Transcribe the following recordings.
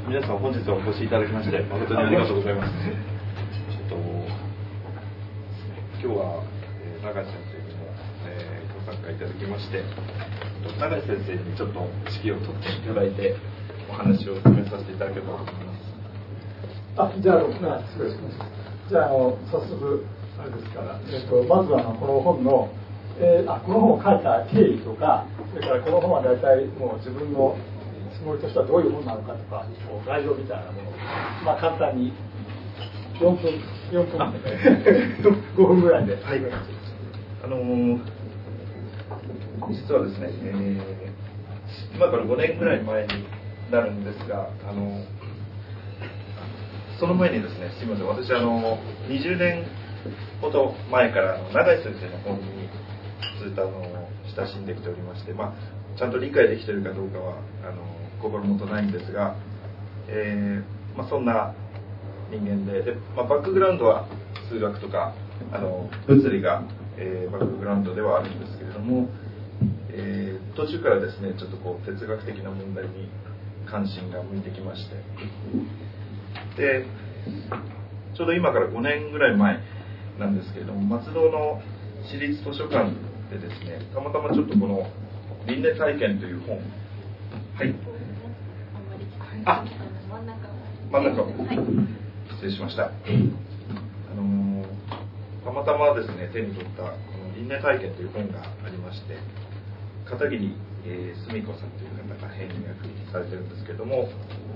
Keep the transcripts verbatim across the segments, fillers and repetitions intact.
皆さん本日はお越しいただきまして誠にありがとうございます。えっと今日は、えー、永井先生にも、えー、ご参加いただきまして、永井先生にちょっと指揮を取っていただいてお話を進めさせていただければと思います。 あ、じゃあ、失礼します。じゃあ、あの早速あれですから、えっとまずはあのこの本の、えー、あこの本を書いた経緯とか、それからこの本は大体もう自分のつもりとしてはどういう本なのかとか、概要みたいなものを、まあ、簡単によんぷん、よんぷんごふんぐらいで。はい。 あのー、実はですね、えー、今からごねんぐらい前になるんですが、あのー、その前にですね、すみません、私あのにじゅうねんほど前からあの永井先生の本にずっとあの親しんできておりまして、まあ、ちゃんと理解できているかどうかはあの心もとないんですが、えーまあ、そんな人間で、で、まあ、バックグラウンドは数学とかあの物理が、えー、バックグラウンドではあるんですけれども、えー、途中からですねちょっとこう哲学的な問題に関心が向いてきまして、でちょうど今からごねんぐらい前なんですけれども、松戸の市立図書館でですね、たまたまちょっとこの輪廻体験という本、はい、あ、真ん中を失礼しました。あのー、たまたまですね手に取ったこの輪廻体験という本がありまして、片桐、えー、澄子さんという方が編訳されてるんですけれども、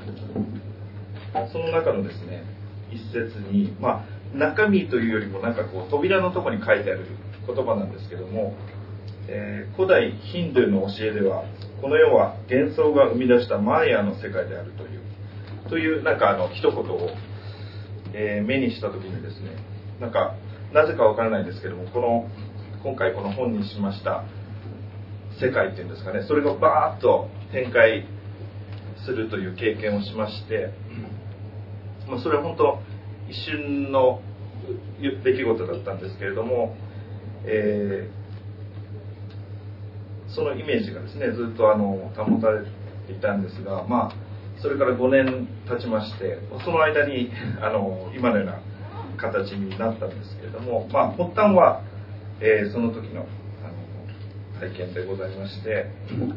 その中のですね一節に、まあ、中身というよりもなんかこう扉のところに書いてある言葉なんですけども、えー、古代ヒンドゥーの教えではこの世は幻想が生み出したマーヤの世界であるというというなんかあの一言を、えー、目にした時にですね、なんかなぜかわからないんですけども、この今回この本にしました世界っていうんですかね、それがバーッと展開するという経験をしまして、まあ、それは本当一瞬の出来事だったんですけれども、えー、そのイメージがですねずっとあの保たれていたんですが、まあ、それからごねん経ちまして、その間にあの今のような形になったんですけれども、まあ、発端は、えー、その時のあの体験でございまして、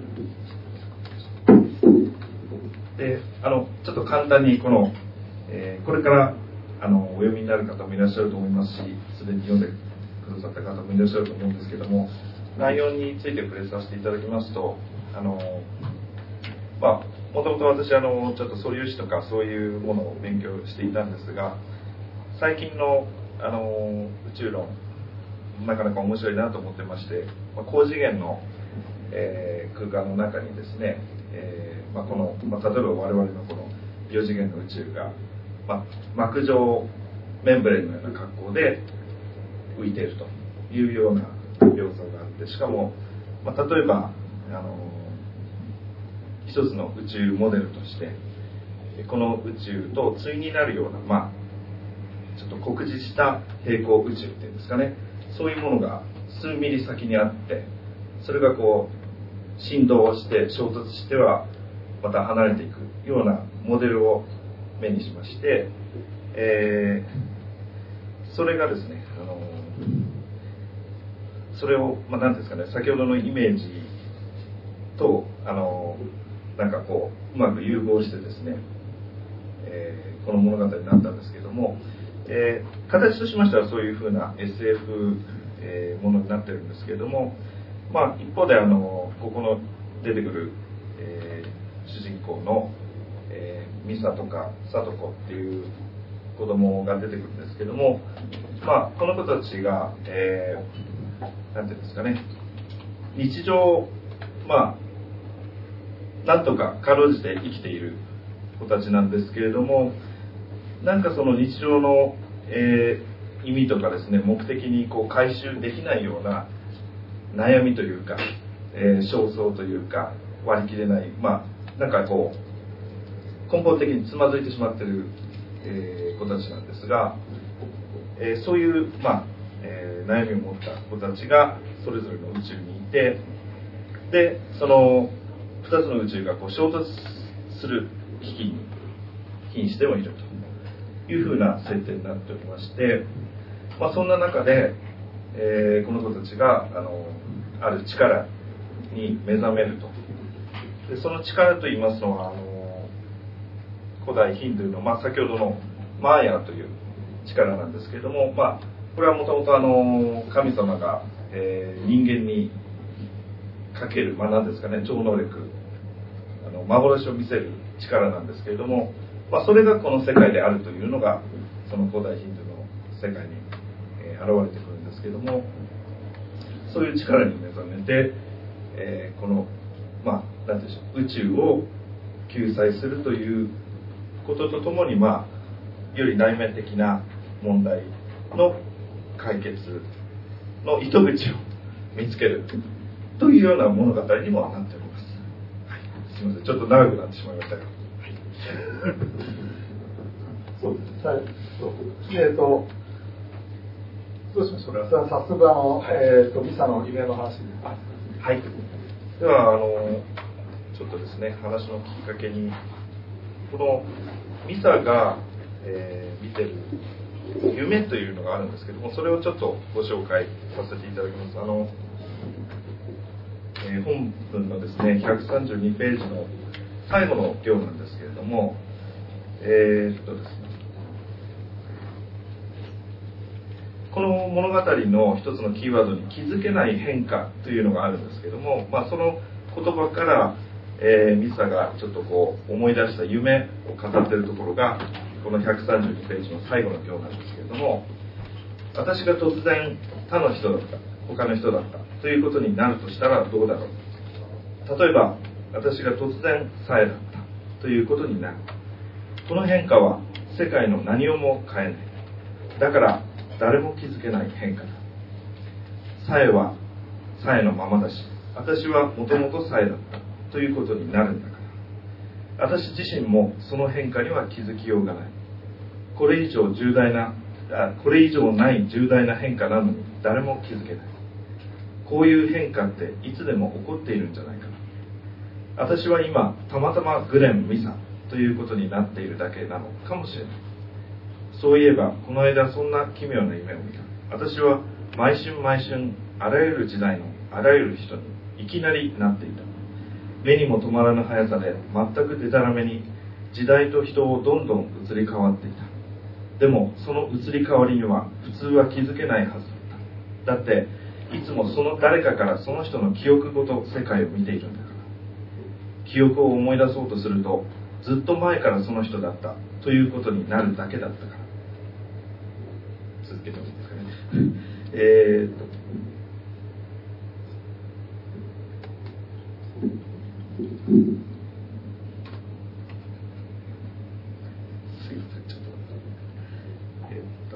であのちょっと簡単にこのえー、これからあのお読みになる方もいらっしゃると思いますし、すでに読んでくださった方もいらっしゃると思うんですけども、内容について触れさせていただきますと、あのまあもともと私あのちょっと素粒子とかそういうものを勉強していたんですが、最近のあの宇宙論なかなか面白いなと思ってまして、まあ、高次元の、えー、空間の中にですね、えーまあ、この、まあ、例えば我々のこのよ次元の宇宙がまあ、膜状メンブレンのような格好で浮いているというような描像があって、しかも、まあ、例えばあの一つの宇宙モデルとしてこの宇宙と対になるような、まあ、ちょっと酷似した平行宇宙っていうんですかね、そういうものが数ミリ先にあって、それがこう振動をして衝突してはまた離れていくようなモデルを目にしまして、えー、それがですね、あのそれを、まあ、なんですかね、先ほどのイメージとあのなんかこううまく融合してですね、えー、この物語になったんですけども、えー、形としましてはそういうふうな エスエフ、えー、ものになってるんですけれども、まあ、一方であのここの出てくる、えー、主人公のえー、ミサとかサトコっていう子供が出てくるんですけども、まあ、この子たちが、えー、なんていうんですかね、日常、まあ、なんとかかろうじて生きている子たちなんですけれども、なんかその日常の、えー、意味とかですね、目的にこう回収できないような悩みというか、えー、焦燥というか割り切れない、まあ、なんかこう根本的につまずいてしまっている、えー、子たちなんですが、えー、そういう、まあえー、悩みを持った子たちがそれぞれの宇宙にいて、でそのふたつの宇宙がこう衝突する危機に瀕してもいるというふうな設定になっておりまして、まあ、そんな中で、えー、この子たちがあのある力に目覚めると。でその力といいますのはあの古代ヒンドゥーの、まあ、先ほどのマーヤという力なんですけれども、まあ、これはもともと神様が、えー、人間にかける、まあ、何ですかね、超能力、あの幻を見せる力なんですけれども、まあ、それがこの世界であるというのがその古代ヒンドゥーの世界に、えー、現れてくるんですけれども、そういう力に目覚めて、えー、この、まあ、なんていうんでしょう、宇宙を救済するということとともに、まあ、より内面的な問題の解決の糸口を見つけるというような物語にもなっております。はい、すみません、ちょっと長くなってしまいましたが。はい、 そうですね。はい、そうえーとどうしましょうか。それは早速あの、はい、えーとミサの夢の話です。 はい。ではあのちょっとですね、話のきっかけにこのミサが、えー、見てる夢というのがあるんですけども、それをちょっとご紹介させていただきます。あの、えー、本文のですねひゃくさんじゅうにページの最後の行なんですけれども、えー、っとですね、この物語の一つのキーワードに気づけない変化というのがあるんですけども、まあ、その言葉から、えー、ミサがちょっとこう思い出した夢を語っているところがこのひゃくさんじゅうにページの最後の行なんですけれども、私が突然他の人だった他の人だったということになるとしたらどうだろう。例えば私が突然サエだったということになる。この変化は世界の何をも変えない。だから誰も気づけない変化だ。サエはサエのままだし、私はもともとサエだったということになるんだから、私自身もその変化には気づきようがない。これ以上重大なあこれ以上ない重大な変化なのに誰も気づけない。こういう変化っていつでも起こっているんじゃないかな。私は今たまたまグレン・ミサということになっているだけなのかもしれない。そういえばこの間そんな奇妙な夢を見た。私は毎春毎春あらゆる時代のあらゆる人にいきなりなっていた。目にも止まらぬ速さで全くデタラメに時代と人をどんどん移り変わっていた。でもその移り変わりには普通は気づけないはずだった。だっていつもその誰かからその人の記憶ごと世界を見ているんだから。記憶を思い出そうとするとずっと前からその人だったということになるだけだったから。続けてもいいですかね。えーっとすいません、ちょっとえー、っと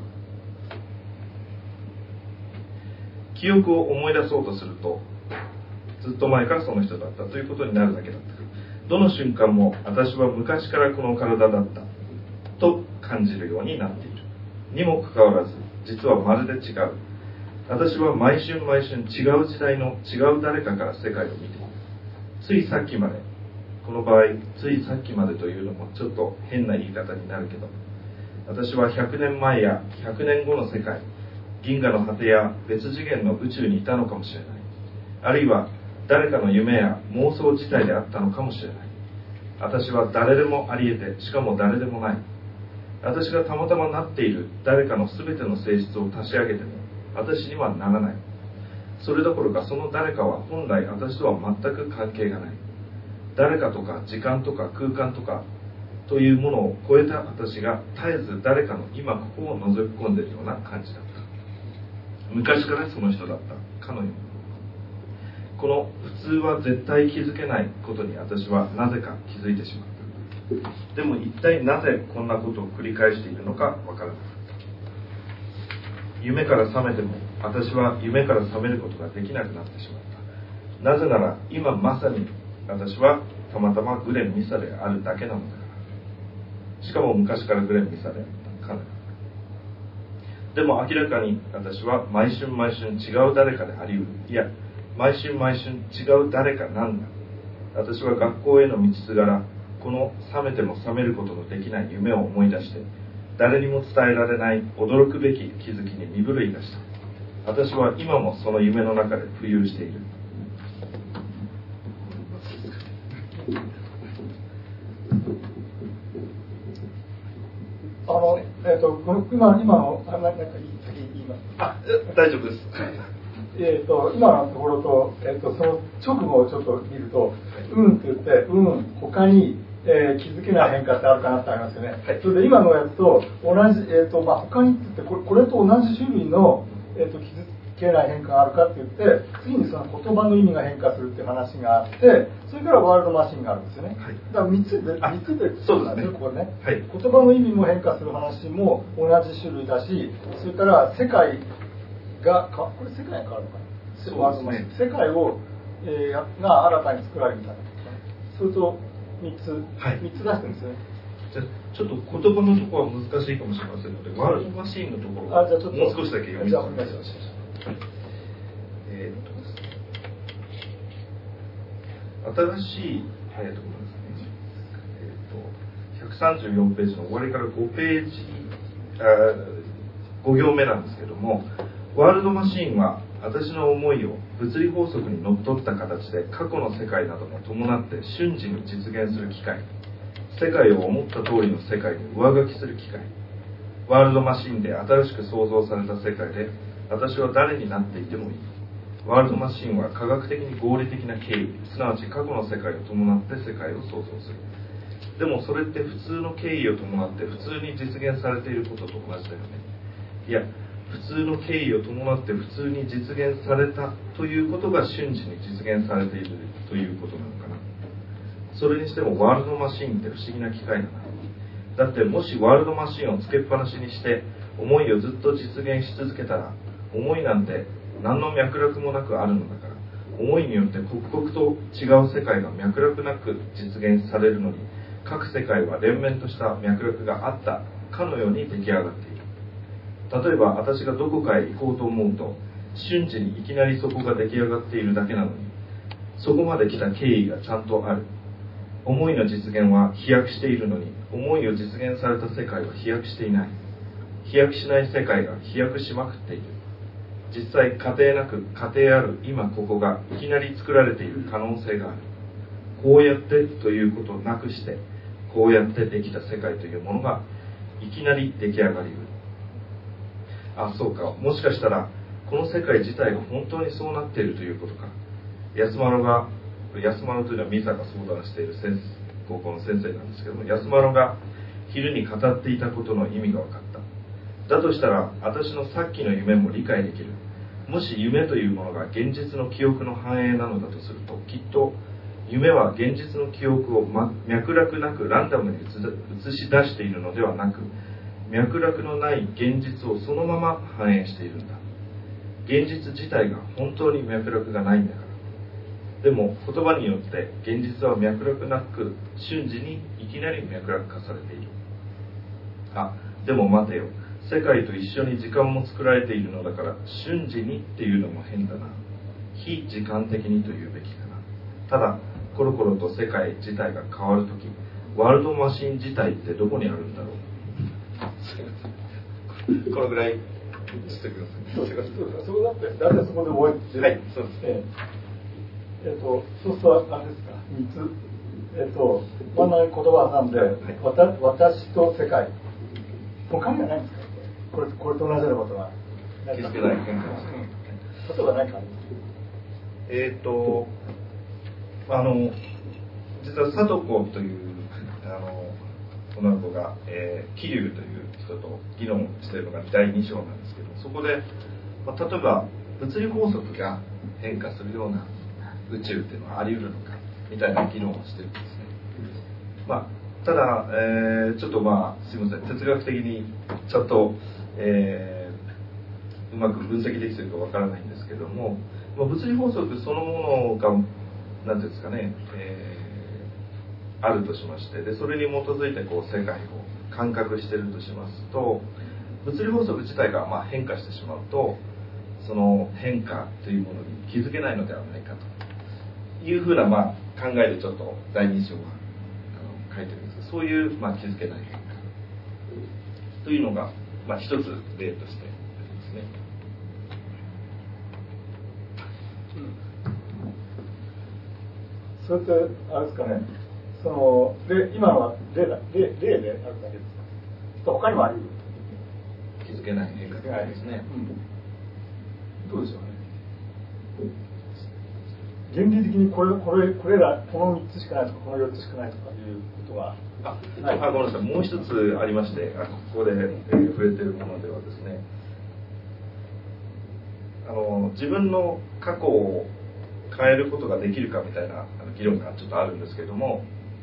記憶を思い出そうとするとずっと前からその人だったということになるだけだったから。どの瞬間も私は昔からこの体だったと感じるようになっているにもかかわらず、実はまるで違う。私は毎春毎春違う時代の違う誰かから世界を見ている。ついさっきまで、この場合ついさっきまでというのもちょっと変な言い方になるけど、私はひゃくねんまえやひゃくねんごの世界、銀河の果てや別次元の宇宙にいたのかもしれない。あるいは誰かの夢や妄想自体であったのかもしれない。私は誰でもあり得て、しかも誰でもない。私がたまたまなっている誰かの全ての性質を足し上げても私にはならない。それどころかその誰かは本来私とは全く関係がない。誰かとか時間とか空間とかというものを超えた私が絶えず誰かの今ここを覗き込んでいるような感じだった。昔からその人だったかのように。この普通は絶対気づけないことに私はなぜか気づいてしまった。でも一体なぜこんなことを繰り返しているのかわからなかった。夢から覚めても私は夢から覚めることができなくなってしまった。なぜなら今まさに私はたまたまグレン・ミサであるだけなのだから。しかも昔からグレン・ミサであったから。でも明らかに私は毎春毎春違う誰かでありうる。いや、毎春毎春違う誰かなんだ。私は学校への道すがらこの覚めても覚めることのできない夢を思い出して、誰にも伝えられない驚くべき気づきに身震いがした。私は今もその夢の中で浮遊している。 あの、えっ、ー、と、今、今の、あ、なんか言います。 あ、大丈夫です。 えっと、今のところと、えっ、ー、と、その直後をちょっと見ると、うんって言って、うん、他に、えー、気づけない変化ってあるかなってありますよね。はい、それで今のやつと同じ、えっ、ー、と、まあ、他にって言ってこれ、これと同じ種類の、えっ、ー、と、気づけない変化があるかって言って、次にその言葉の意味が変化するっていう話があって、それからワールドマシンがあるんですよね。はい、だからみっつで、みっつで、 そうですね。 ここね、 はい。 言葉の意味も変化する話も同じ種類だし、それから世界が、これ世界が変わるのかな。そうですね。世界を、えー、が新たに作られるみたいな。それとみっつ、はい、みっつ出してるんですよね。 じゃあちょっと言葉のところは難しいかもしれませんので、ワールドマシーンのところをもう少しだけ読みます。えー、っとですね、新しい、えー、ところですね、えー、とひゃくさんじゅうよんページの終わりからごページ、あご行目なんですけども、ワールドマシーンは私の思いを物理法則にのっとった形で過去の世界なども伴って瞬時に実現する機械、世界を思った通りの世界に上書きする機械、ワールドマシンで新しく創造された世界で私は誰になっていてもいい。ワールドマシンは科学的に合理的な経緯、すなわち過去の世界を伴って世界を創造する。でもそれって普通の経緯を伴って普通に実現されていることと同じだよね。いや、普通の経緯を伴って普通に実現されたということが瞬時に実現されているということなのかな。それにしてもワールドマシンって不思議な機械だな。だってもしワールドマシンをつけっぱなしにして思いをずっと実現し続けたら、思いなんて何の脈絡もなくあるのだから、思いによって刻々と違う世界が脈絡なく実現されるのに、各世界は連綿とした脈絡があったかのように出来上がっている。例えば私がどこかへ行こうと思うと、瞬時にいきなりそこが出来上がっているだけなのに、そこまで来た経緯がちゃんとある。思いの実現は飛躍しているのに、思いを実現された世界は飛躍していない。飛躍しない世界が飛躍しまくっている。実際過程なく過程ある今ここがいきなり作られている可能性がある。こうやってということをなくして、こうやってできた世界というものがいきなり出来上がりうる。あ、そうか、もしかしたらこの世界自体が本当にそうなっているということか。安丸が安丸というのはミサが相談している先高校の先生なんですけども、安丸が昼に語っていたことの意味が分かった。だとしたら私のさっきの夢も理解できる。もし夢というものが現実の記憶の反映なのだとすると、きっと夢は現実の記憶を、ま、脈絡なくランダムに映し出しているのではなく、脈絡のない現実をそのまま反映しているんだ。現実自体が本当に脈絡がないんだから。でも言葉によって現実は脈絡なく瞬時にいきなり脈絡化されている。あ、でも待てよ。世界と一緒に時間も作られているのだから瞬時にっていうのも変だな。非時間的にというべきかな。ただコロコロと世界自体が変わるとき、ワールドマシン自体ってどこにあるんだろう。このぐらいしてください。 そうだってだってそこで終わって、 はい、そうです。 えー、えー、とそうするとあれですか、みっつ、えっ、ー、と真ん中に言葉挟んで、はい、私と世界、他にはないんですか。これこれと同じようなことは気づけない変化ですね。 例えば何かえっ、ー、とあの実は貞子というあの女の子が、えー、桐生という人と議論しているのがだいに章なんですけど、そこで、まあ、例えば物理法則が変化するような宇宙っていうのはあり得るのかみたいな議論をしてるんですね。まあ、ただ、えー、ちょっとまあすいません、哲学的にちょっと、えー、うまく分析できているかわからないんですけども、まあ、物理法則そのものが何ていうんですかね、えーあるとしまして、でそれに基づいてこう世界を感覚しているとしますと、物理法則自体がまあ変化してしまうと、その変化というものに気づけないのではないかというふうなまあ考えでちょっとだいに章は書いてるんですけど、そういう、まあ、気づけない変化というのが、まあ、一つ例としてありますね。 それってあれですかね、そので今のは例だ例例であるだけですか。他にもある。 気づけない変化ですね。 うん、どうでしょうね。原理的にこれこれこれらこのみっつしかないとかこのよっつしかないとかいうことがああごめんなさい、もう一つありまして、あここで、えー、触れているものではですね、あの自分の過去を変えることができるかみたいなあの議論がちょっとあるんですけれども、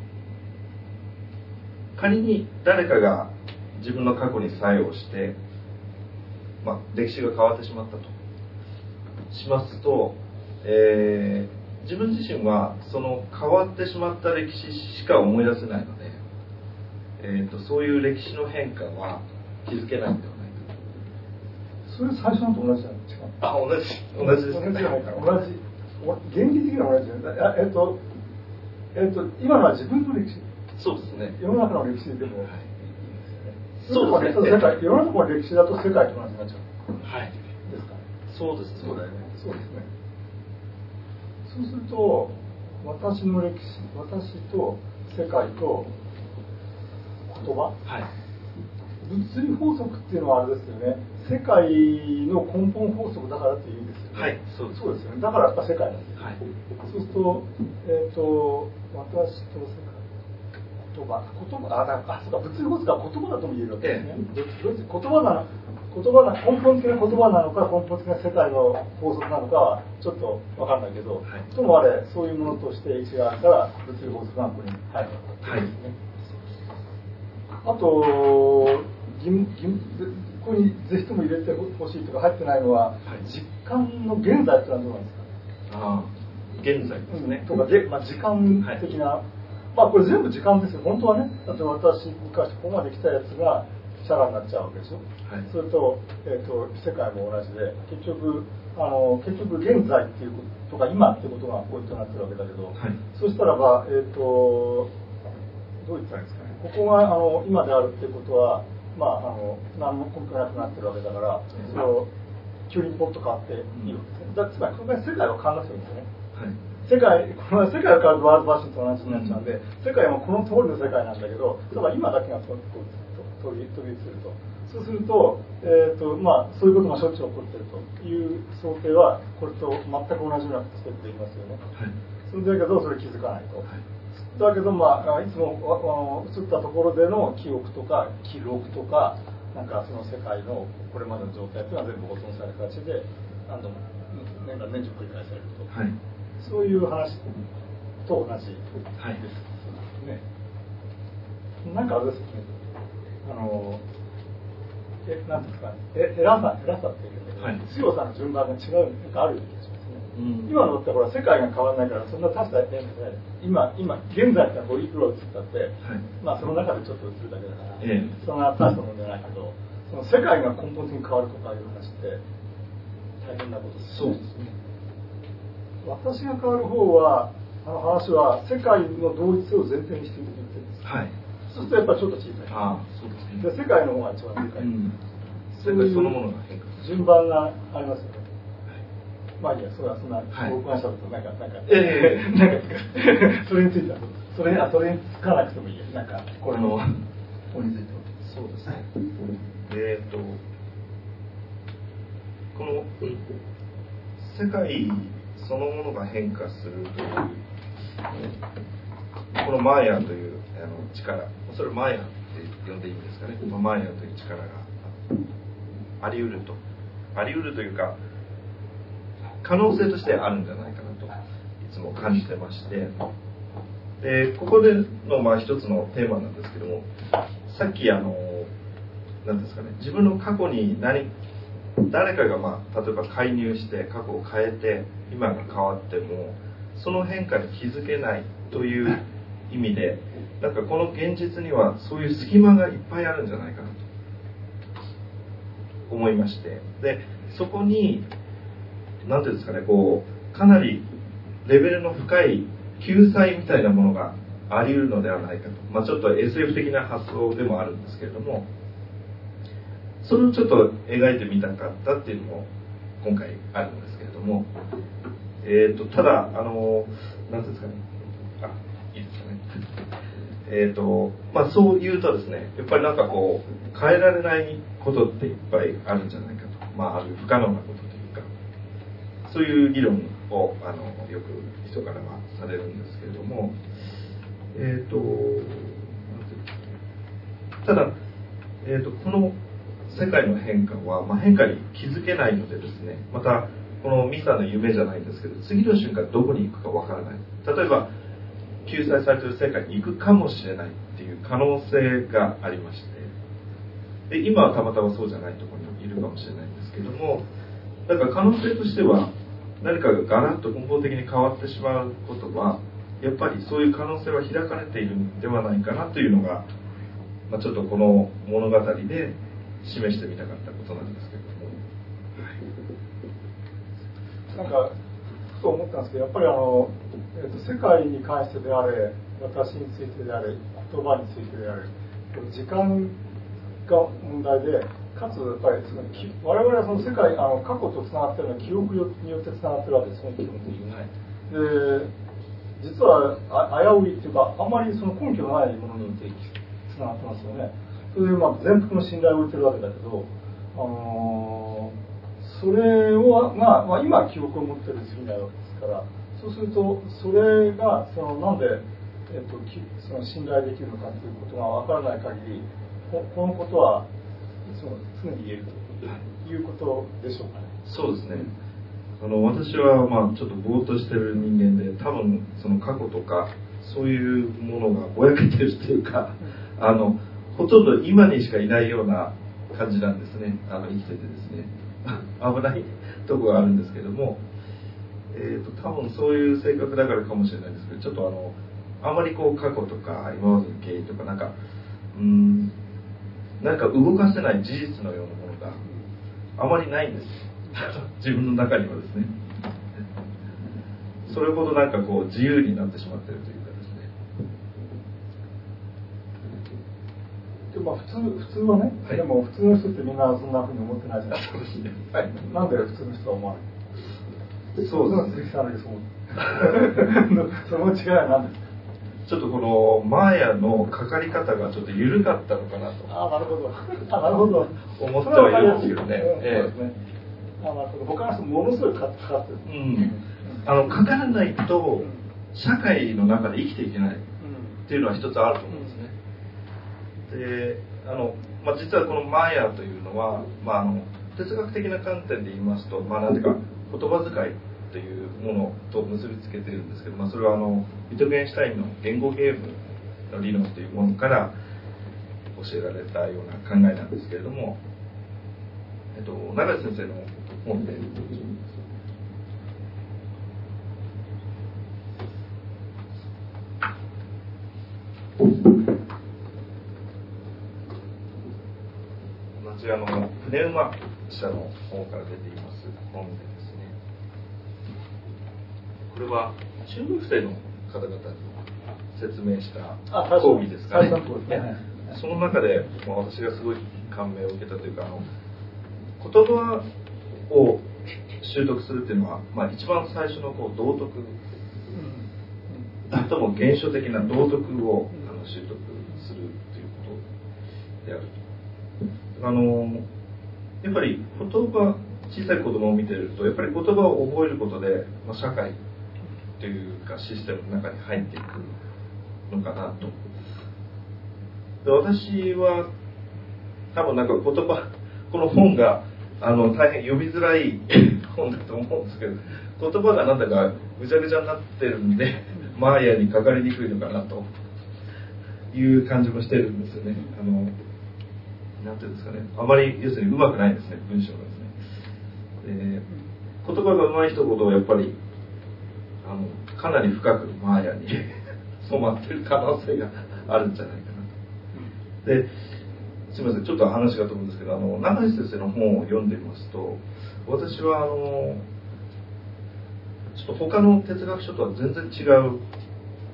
仮に誰かが自分の過去に作用して、まあ、歴史が変わってしまったとしますと、えー、自分自身はその変わってしまった歴史しか思い出せないので、えー、とそういう歴史の変化は気づけないんではないか。 それ最初のと同じじゃないですか。 あ、同じ同じですね。 同じじゃないか。同じ。原理的には同じですね。えっとえっと今のは自分の歴史。 そうですね。 世の中の歴史でも。はい、 そうですね。 世界世の中の歴史だと世界と同じになっちゃう。 はい。 ですか。 そうです。 そうだよね。そうですね。そうすると私の歴史、私と世界と言葉、 はい、 物理法則っていうのはあれですよね。世界の根本法則だからっていう意味ですよね。 はい、そうです。 そうですよね。だからやっぱ世界なんですよ。 はい、 そうすると、えっ、ー、と私と世界。言葉、言葉、あ、なんか、そうか、物理法則は言葉だとも言えるわけですね。ええ、言葉なの、言葉な、根本的な言葉なのか、根本的な世界の法則なのかは、ちょっとわかんないけど、はい、ともあれ、そういうものとして違うから、物理法則がここに入るわけですね。はい、あと、義務、義務、ここにぜひとも入れてほしいとか入ってないのは、はい、実感の現在ってのはどうなんですか。 ああ、現在ですね。 うん、とかで、まあ、時間的な、はい、まあこれ全部時間ですよ。本当はね。だって私昔ここまで来たやつがシャラになっちゃうわけでしょ。はい、それと、えーと、世界も同じで、結局あの結局現在っていうこととか今っていうことがポイントになってるわけだけど、はい、そしたらば、えーと、どう言ったらいいんですかね。ここがあの今であるっていうことは、まああの何も根拠なくなってるわけだから、それを急にポッと変わっていいわけですね。だつまりここに世界は変わらなくていいんですよね。はい、世界、この世界を変わるワールドバーションと同じになっちゃうんで、世界はこの通りの世界なんだけど、ただ今だけが飛び飛び移ると。そうすると、えーとまあ、そういうことがしょっちゅう起こっているという想定は、これと全く同じようなステップでいきますよね。はい、それだけど、それ気づかないと。はい、だけど、まあ、いつもあの移ったところでの記憶とか記録とか、なんかその世界のこれまでの状態というのは全部保存される形で、何度も年が年中繰り返されると。はい、そういう話と同じです、はいね。なんかあれですね、あのえなんですかね、え偉さ偉さっていうけど、はい、強さの順番が違うなんかあるような気がしますね。うん、今のってほら世界が変わらないからそんな大した変化ない。今今現在ってこういくら映ったって、はい、まあその中でちょっと映るだけだから、ええ、そんな大したものじゃないけど、その世界が根本的に変わるとかいう話って大変なことですね。そうですね。私が変わる方はあの話は世界の同一性を前提にしていると言ってるんです。はい。そうするとやっぱりちょっと小さい。ああ、そうですね。で世界の方が一番でかい。うん、世界そのものが変化する。順番がありますよね。はい、まあいいや、それはそんな僕がしたことなんかなんか、ええー、なんかそれについてはそれあそれにつかなくてもいいや。なんかこれのここについては。 そうですね。えっとこの世界そのものが変化するというこのマーヤというあの力、それをマーヤって呼んでいいんですかね。マーヤという力があり得るとあり得るというか可能性としてあるんじゃないかなといつも感じてまして、でここでのまあ一つのテーマなんですけども、さっきあの何ですかね、自分の過去に何誰かが、まあ、例えば介入して過去を変えて今が変わってもその変化に気づけないという意味で、なんかこの現実にはそういう隙間がいっぱいあるんじゃないかなと思いまして、でそこに何ていうんですかね、こうかなりレベルの深い救済みたいなものがあり得るのではないかと、まあ、ちょっと エスエフ 的な発想でもあるんですけれども、それをちょっと描いてみたかったっていうのも今回あるんですけれども、えー、とただあの何ていうんですかね、あいいですかね、えーとまあ、そう言うとですね、やっぱりなんかこう変えられないことっていっぱいあるんじゃないかと、まあ、ある不可能なことというか、そういう議論をあのよく人からはされるんですけれども、えーとただ、えーとこの世界の変化は、まあ、変化に気づけないのでですね、またこのミサの夢じゃないんですけど、次の瞬間どこに行くかわからない、例えば救済されている世界に行くかもしれないっていう可能性がありまして、で今はたまたまそうじゃないところにいるかもしれないんですけども、だから可能性としては何かがガラッと根本的に変わってしまうことは、やっぱりそういう可能性は開かれているんではないかなというのが、まあ、ちょっとこの物語で示してみたかったことなんですけれども、 はい、なんかふと思ったんですけど、やっぱりあの、えー、と世界に関してであれ、私についてであれ、言葉についてであれ、時間が問題で、かつやっぱりその我々はその世界、あの過去とつながっているのは記憶によってつながっているわけですね、基本的に。はい、で実はあ危ういっていうか、あんまりその根拠のないものによってつながってますよね。それでまあ全幅の信頼を置いてるわけだけど、あのー、それをが、まあ、今記憶を持ってる時期なわけですから、そうするとそれがそのなんで、えっと、その信頼できるのかということが分からない限り、こ, このことはその常に言えるということでしょうかね。 そうですね。あの私はまあちょっとぼーっとしてる人間で、多分その過去とかそういうものがぼやけてるというか、あのほとんど今にしかいないような感じなんですね。あの生きててですね危ないところがあるんですけども、えーと多分そういう性格だからかもしれないですけど、ちょっとあのあまりこう過去とか今までの経緯とかなんかうーんなんか動かせない事実のようなものがあまりないんです自分の中にはですね。それほどなんかこう自由になってしまっているというかですね。 でまあ、普通普通はね、はい、でも普通の人ってみんなそんなふうに思ってないじゃないですか。 そうですね。はい。 なんで普通の人は思わない。そうですね。鈴木さんだけそう思う。その違いは何ですか。 ちょっとこのマーヤのかかり方がちょっと緩かったのかなと。 ああ、なるほど。あなるほど。 思ってはいるんですけどね。 ええ。ね。あなるほど。他の人ものすごいかかってる。 うん。あのかからないと社会の中で生きていけないっていうのは一つあると思うんですね。で、あのまあ、実はこのマーヤというのは、まあ、あの哲学的な観点で言いますと、まあ、なんていうか言葉遣いというものと結びつけているんですけど、まあ、それはあのビトゲンシュタインの言語ゲームの理論というものから教えられたような考えなんですけれども、えっと、永井先生の本で同じあの船馬社の方から出ています本でですね、これは中学生の方々に説明した講義ですかね。その中で、まあ、私がすごい感銘を受けたというか、あの言葉を習得するっていうのは、まあ、一番最初のこう道徳、最も原初的な道徳をあの習得するということである。あのやっぱり言葉、小さい子供を見ていると、やっぱり言葉を覚えることで、まあ、社会というかシステムの中に入っていくのかなと。で、私は多分なんか言葉、この本があの大変読みづらい本だと思うんですけど、言葉がなんだかぐちゃぐちゃになってるんで、マーヤにかかりにくいのかなという感じもしてるんですよね。あのなんていうんですかね、あまり要するに上手くないですね、文章がですね。で、言葉が上手い人ほどやっぱりあのかなり深くマーヤに染まってる可能性があるんじゃないかなと。で、すみません、ちょっと話が飛ぶんですけど、あの永井先生の本を読んでみますと、私はあのちょっと他の哲学書とは全然違う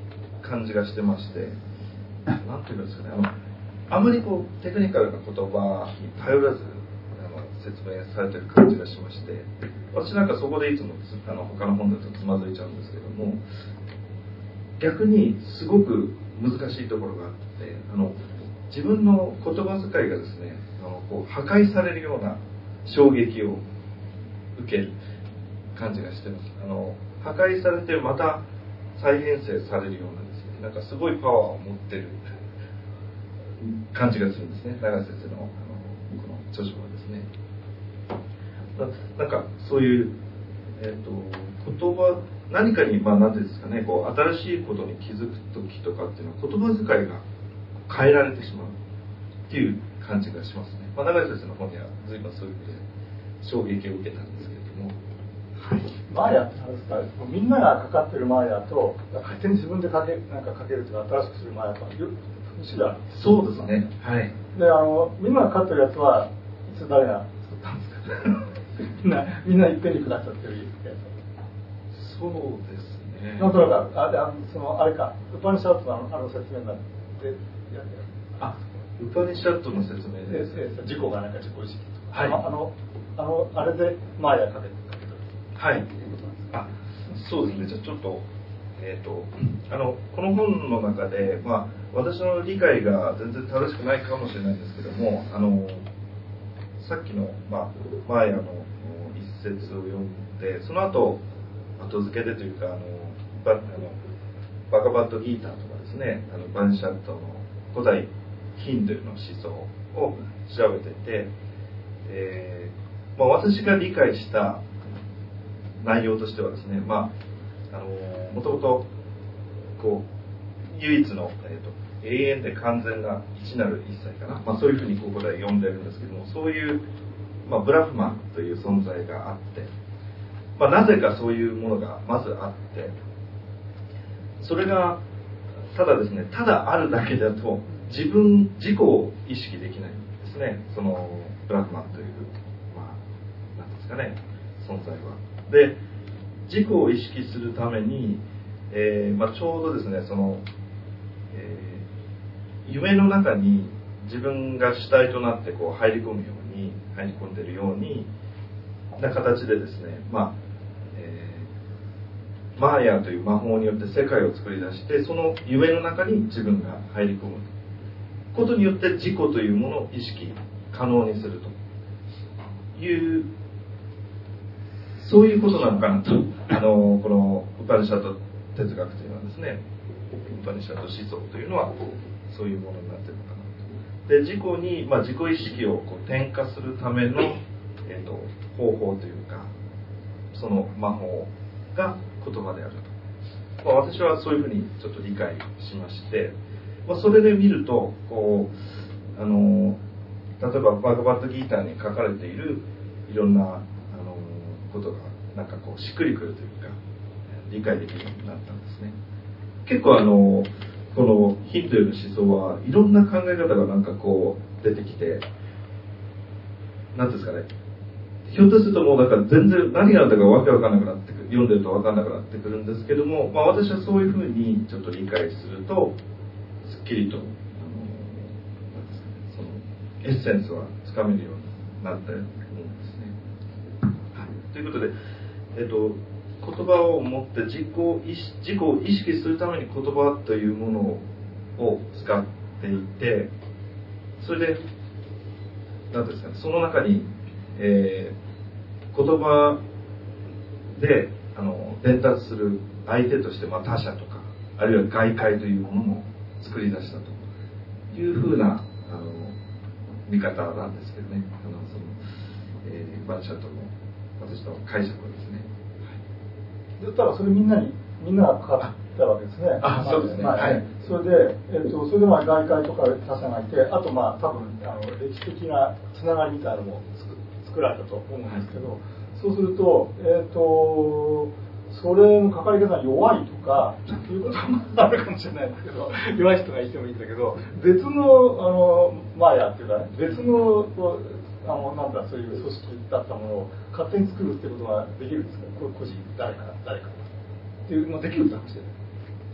感じがしてまして、なんていうんですかね、あのあまりこうテクニカルな言葉に頼らずあの説明されてる感じがしまして、私なんかそこでいつもあの他の本だとつまずいちゃうんですけども、逆にすごく難しいところがあって、あの自分の言葉遣いがですね、あのこう破壊されるような衝撃を受ける感じがしてます。あの破壊されてまた再編成されるようなですね、なんかすごいパワーを持ってる感じがするんですね、永瀬先生 の, あのこの著書はですね。な, なんかそういう、えー、と言葉何かに、まあ、何ていうんですかね、こう新しいことに気づく時とかっていうのは言葉遣いが変えられてしまうっていう感じがしますね。まあ、永井先生の本には随分そういうことで衝撃を受けたんですけれども、 はい、マーヤって何ですか、みんながかかってるマーヤと勝手に自分でかけなんかかけるというか新しくするマーヤとは種類あるんです。 そうですね。はい。 で、あのみんながかかってるやつはいつ誰が作ったんですかみんなみんないっぺんに下っちゃってるやつ。 そうですね。 なんとなくああそのあれかウパニシャットのあの説明なんでやってる。 あ、ウパニシャットの説明です。 自己がなんか自己意識とか、 はい、 あのあのあれでマーヤかけてかけてる。 はい。あ、そうですね。じゃあちょっとえっ、ー、とあのこの本の中で、まあ私の理解が全然正しくないかもしれないんですけども、あのさっきのまあマーヤの一節を読んで、その後後付けでというかあのバあのバガバッドギーターとかですね、あのバンシャットの古代ヒンドゥーの思想を調べていて、えーまあ、私が理解した内容としてはですね、まああのもともとこう唯一の、えーと、永遠で完全な一なる一切かな、まあ、そういうふうにここで呼んでるんですけども、そういう、まあ、ブラフマンという存在があって、まあ、なぜかそういうものがまずあって、それがただですね、ただあるだけだと自分自己を意識できないんですね、そのブラフマンという、まあ、なんですかね、存在は。で、自己を意識するために、えーまあ、ちょうどですね、その、えー、夢の中に自分が主体となってこう入り込むように入り込んでいるようにな形でですね、まあえー、マーヤという魔法によって世界を作り出して、その夢の中に自分が入り込むことによって自己というものを意識可能にするという、そういうことなのかなと、あのこのウパニシャット哲学というのはですね、ウパニシャット思想というのはそういうものになっているのかなと。で、自己に、まあ、自己意識をこう転化するための、えーと、方法というか、その魔法が言葉であると、まあ、私はそういうふうにちょっと理解しまして、まあ、それで見るとこうあの例えばバガバッドギーターに書かれているいろんなあのことがなんかこうしっくりくるというか理解できるようになったんですね。結構あのこのヒンドゥーの思想はいろんな考え方がなんかこう出てきて、なんですかね、ひょっとするともうなんか全然何があったかわけわかんなくなってくる、読んでるとわかんなくなってくるんですけども、まあ、私はそういうふうにちょっと理解するとすっきりとあのなんですかね、そのエッセンスはつかめるようになったと思うんですね。はい、ということで、えっと言葉を持って自己意識、自己を意識するために言葉というものを使っていて、それで何ですかね、その中に、えー、言葉であの伝達する相手として、まあ、他者とかあるいは外界というものも作り出したというふうなあの見方なんですけどね、あのその、えー、バンシャットの私の解釈はですね。 だったらそれみんなにみんながかかったわけですね。 あ、そうですね。 まあ、はい。それで、えっと、それでまあ外界とか他者がいて、あとまあ多分あの歴史的なつながりみたいなのも作られたと思うんですけど、はい、そうすると、えっと、それのかかり方が弱いとかいうこともあるかもしれないんですけど、弱い人がいてもいいんだけど、別のあのマーヤっていうかね、別のこうあのなんだそういう組織だったものを勝手に作るってことができるんですか？これ個人誰か誰かっていうのできるかもしれない。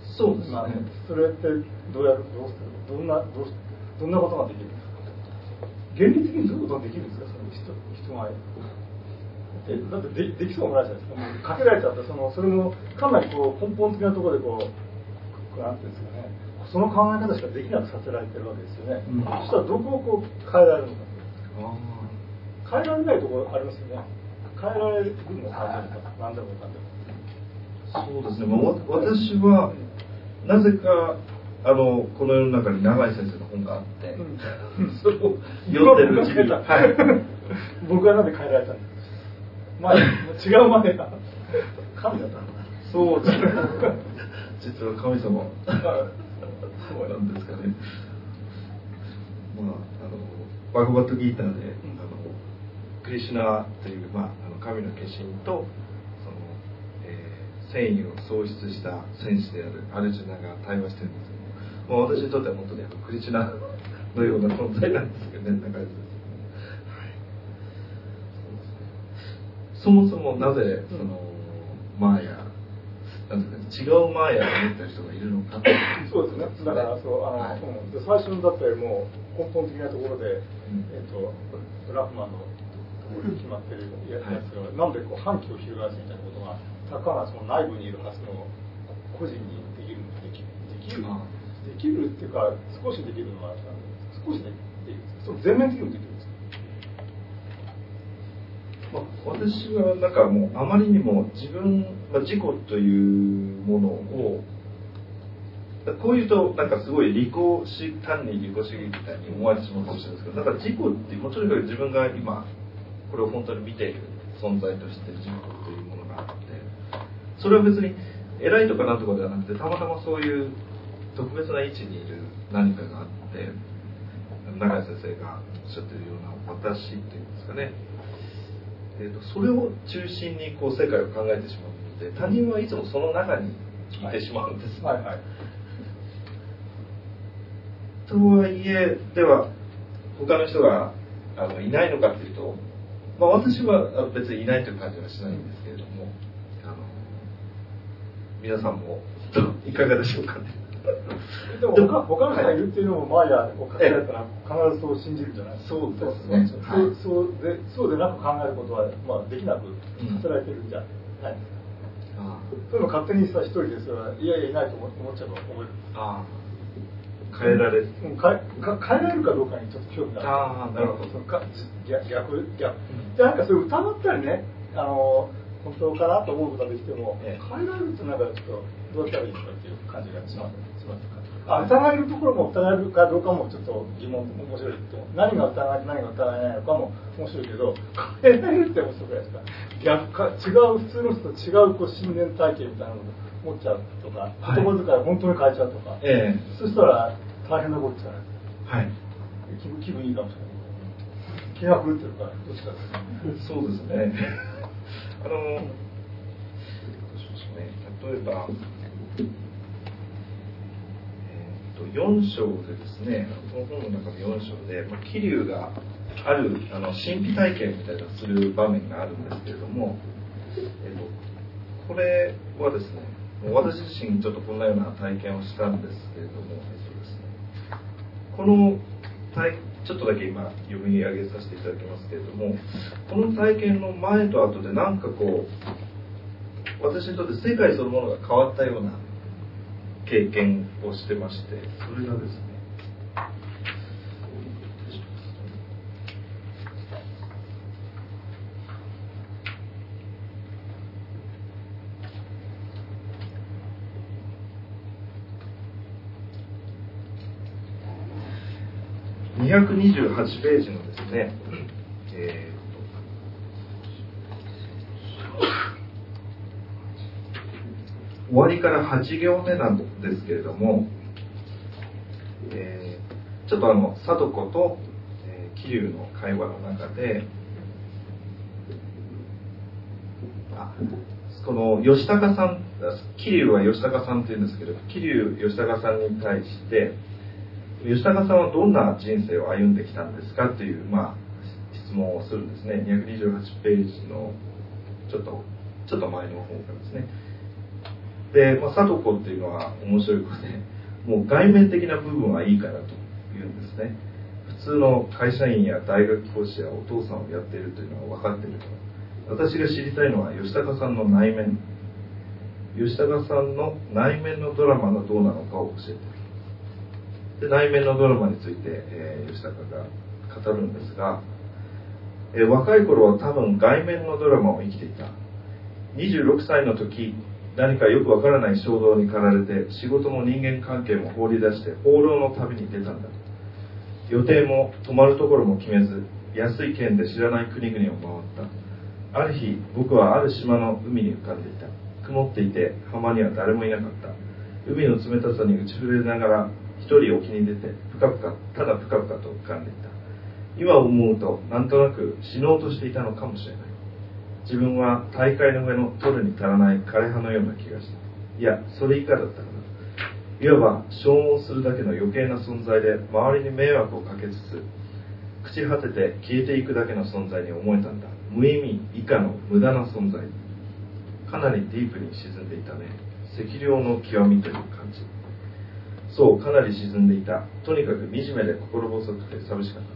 そうですね。 まあ、それってどうやるどうするどんなどうどんなことができるんですか。原理的にどういうことができるんですか、その人人が。えだってでできそうもないじゃないですか。もうかけられちゃったそのそれもかなりこう根本的なところでこうなんていうんですかね。その考え方しかできなくさせられてるわけですよね。うん、そしたらどこをこう変えられるのか。変えられないところありますよね。変えられるのか何でもかんでも。 そうですね。まあ、私はなぜかあのこの世の中に永井先生の本があって、うん、それを読んでるうちに、はい、 僕はなんで変えられたんですか。前違う前が神だったんだ。 そうですね。実は神様なんですかね。まああのバグバットギーターで、うん、あのクリシュナという、まあ、あの神の化身とその、えー、戦意を喪失した戦士であるアルジュナが対話してるんですけど、まあ、私にとっては本当にクリシュナのような存在なんですけどね、中井先生、はい、そもそもなぜその、うん、マーヤなんですか、違うマーヤを持ってる人がいるのか。 そうですね。だからそうあの、はい、うん、で最初のだってもう根本的なところで、うん、えっ、ー、とラフマンの決まってるやつが、はい、なんでこう反旗を翻すみたいなことがたかがその内部にいるはずの個人にできるできできるできるっていうか少しできるのは少しできるその全面的にもできるんですか。まあ、私はなんかもうあまりにも自分、まあ、自己というものをこういうとなんかすごい利己主単に利己主義みたいに思われてしまうかもしれないですけど、だから自己ってもうとにかく自分が今これを本当に見ている存在として自己というものがあって、それは別に偉いとかなんとかではなくてたまたまそういう特別な位置にいる何かがあって、永井先生がおっしゃっているような私っていうんですかね、えー、とそれを中心にこう世界を考えてしまうので、他人はいつもその中にいてしまうんです、 はいはいはい、 とはいえでは他の人があのいないのかっていうと、まあ、私は別にいないという感じはしないんですけれども、あの皆さんもいかがでしょうかね。 でも他他の人がいるっていうのもマーヤを書かれたら必ずそう信じるんじゃないですか。 そうですね。 そうそうでそうでなく考えることは、まあ、できなくさせられてるんじゃないですか。うん、あそういうの勝手にさ一人ですらいやいやいないと思っちゃうと思える。 あ変えられる、 うん、変え変えられるかどうかにちょっと興味がある。 ああなるほど。 そのか逆逆逆、うん、じゃあなんかそれ疑ったりね、あの本当かなと思うことができても、ええ、変えられるってなんかちょっとどうやったらいいのかっていう感じがします。あ疑えるところも疑えるかどうかもちょっと疑問面白いと思う。何が疑えて何が疑えないのかも面白いけど、変えられるって面白くないですか。逆か違う普通の人と違うこう信念体系みたいなのを持っちゃうとか、はい、言葉遣いを本当に変えちゃうとか、ええ、そしたら大変なことじゃないですか。はい。気分気分いいかもしれない。気が狂ってるからどっちかです。 そうですね。あのどうしましょうね。例えば。よん章でですね、この本の中のよん章で、まあ、桐生があるあの神秘体験みたいなする場面があるんですけれども、えっと、これはですね、私自身ちょっとこんなような体験をしたんですけれども、えっとですね、この体ちょっとだけ今読み上げさせていただきますけれども、この体験の前と後でなんかこう私にとって世界そのものが変わったような経験をしてまして、それがですね、にひゃくにじゅうはちページのですね、えー終わりからはち行目なんですけれども、えー、ちょっとあの貞子と、えー、桐生の会話の中で、あこの吉高さん、桐生は吉高さんっていうんですけど、桐生吉高さんに対して吉高さんはどんな人生を歩んできたんですかという、まあ、質問をするんですね。にひゃくにじゅうはちページのちょっとちょっと前の方からですね。 で、まあ、聡子っていうのは面白い子で、もう外面的な部分はいいからと言うんですね。普通の会社員や大学講師やお父さんをやっているというのは分かっているから。私が知りたいのは吉高さんの内面、吉高さんの内面のドラマがどうなのかを教えている。で、内面のドラマについて、えー、吉高が語るんですが、えー、若い頃は多分外面のドラマを生きていた。にじゅうろくさいの時、何かよくわからない衝動に駆られて、仕事も人間関係も放り出して放浪の旅に出たんだ。予定も泊まるところも決めず、安い券で知らない国々を回った。ある日、僕はある島の海に浮かんでいた。曇っていて浜には誰もいなかった。海の冷たさに打ち震えながら一人沖に出て、ぷかぷか、ただぷかぷかと浮かんでいた。今思うと、なんとなく死のうとしていたのかもしれない。自分は大海の上の取るに足らない枯葉のような気がした。いや、それ以下だったかな。いわば消耗するだけの余計な存在で、周りに迷惑をかけつつ、朽ち果てて消えていくだけの存在に思えたんだ。無意味以下の無駄な存在。かなりディープに沈んでいたね。赤涼の極みという感じ。そう、かなり沈んでいた。とにかく惨めで心細くて寂しかった。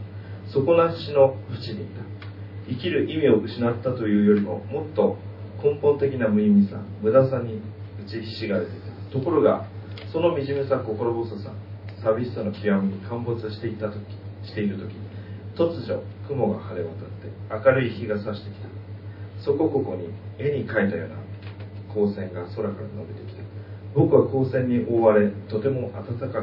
底なしの淵にいた。生きる意味を失ったというよりも、もっと根本的な無意味さ、無駄さに打ちひしがれていた。ところが、その惨めさ、心細さ、寂しさの極みに陥没していた時、している時、突如雲が晴れ渡って明るい日が差してきた。そこここに絵に描いたような光線が空から伸びてきた。僕は光線に覆われ、とても暖かかった。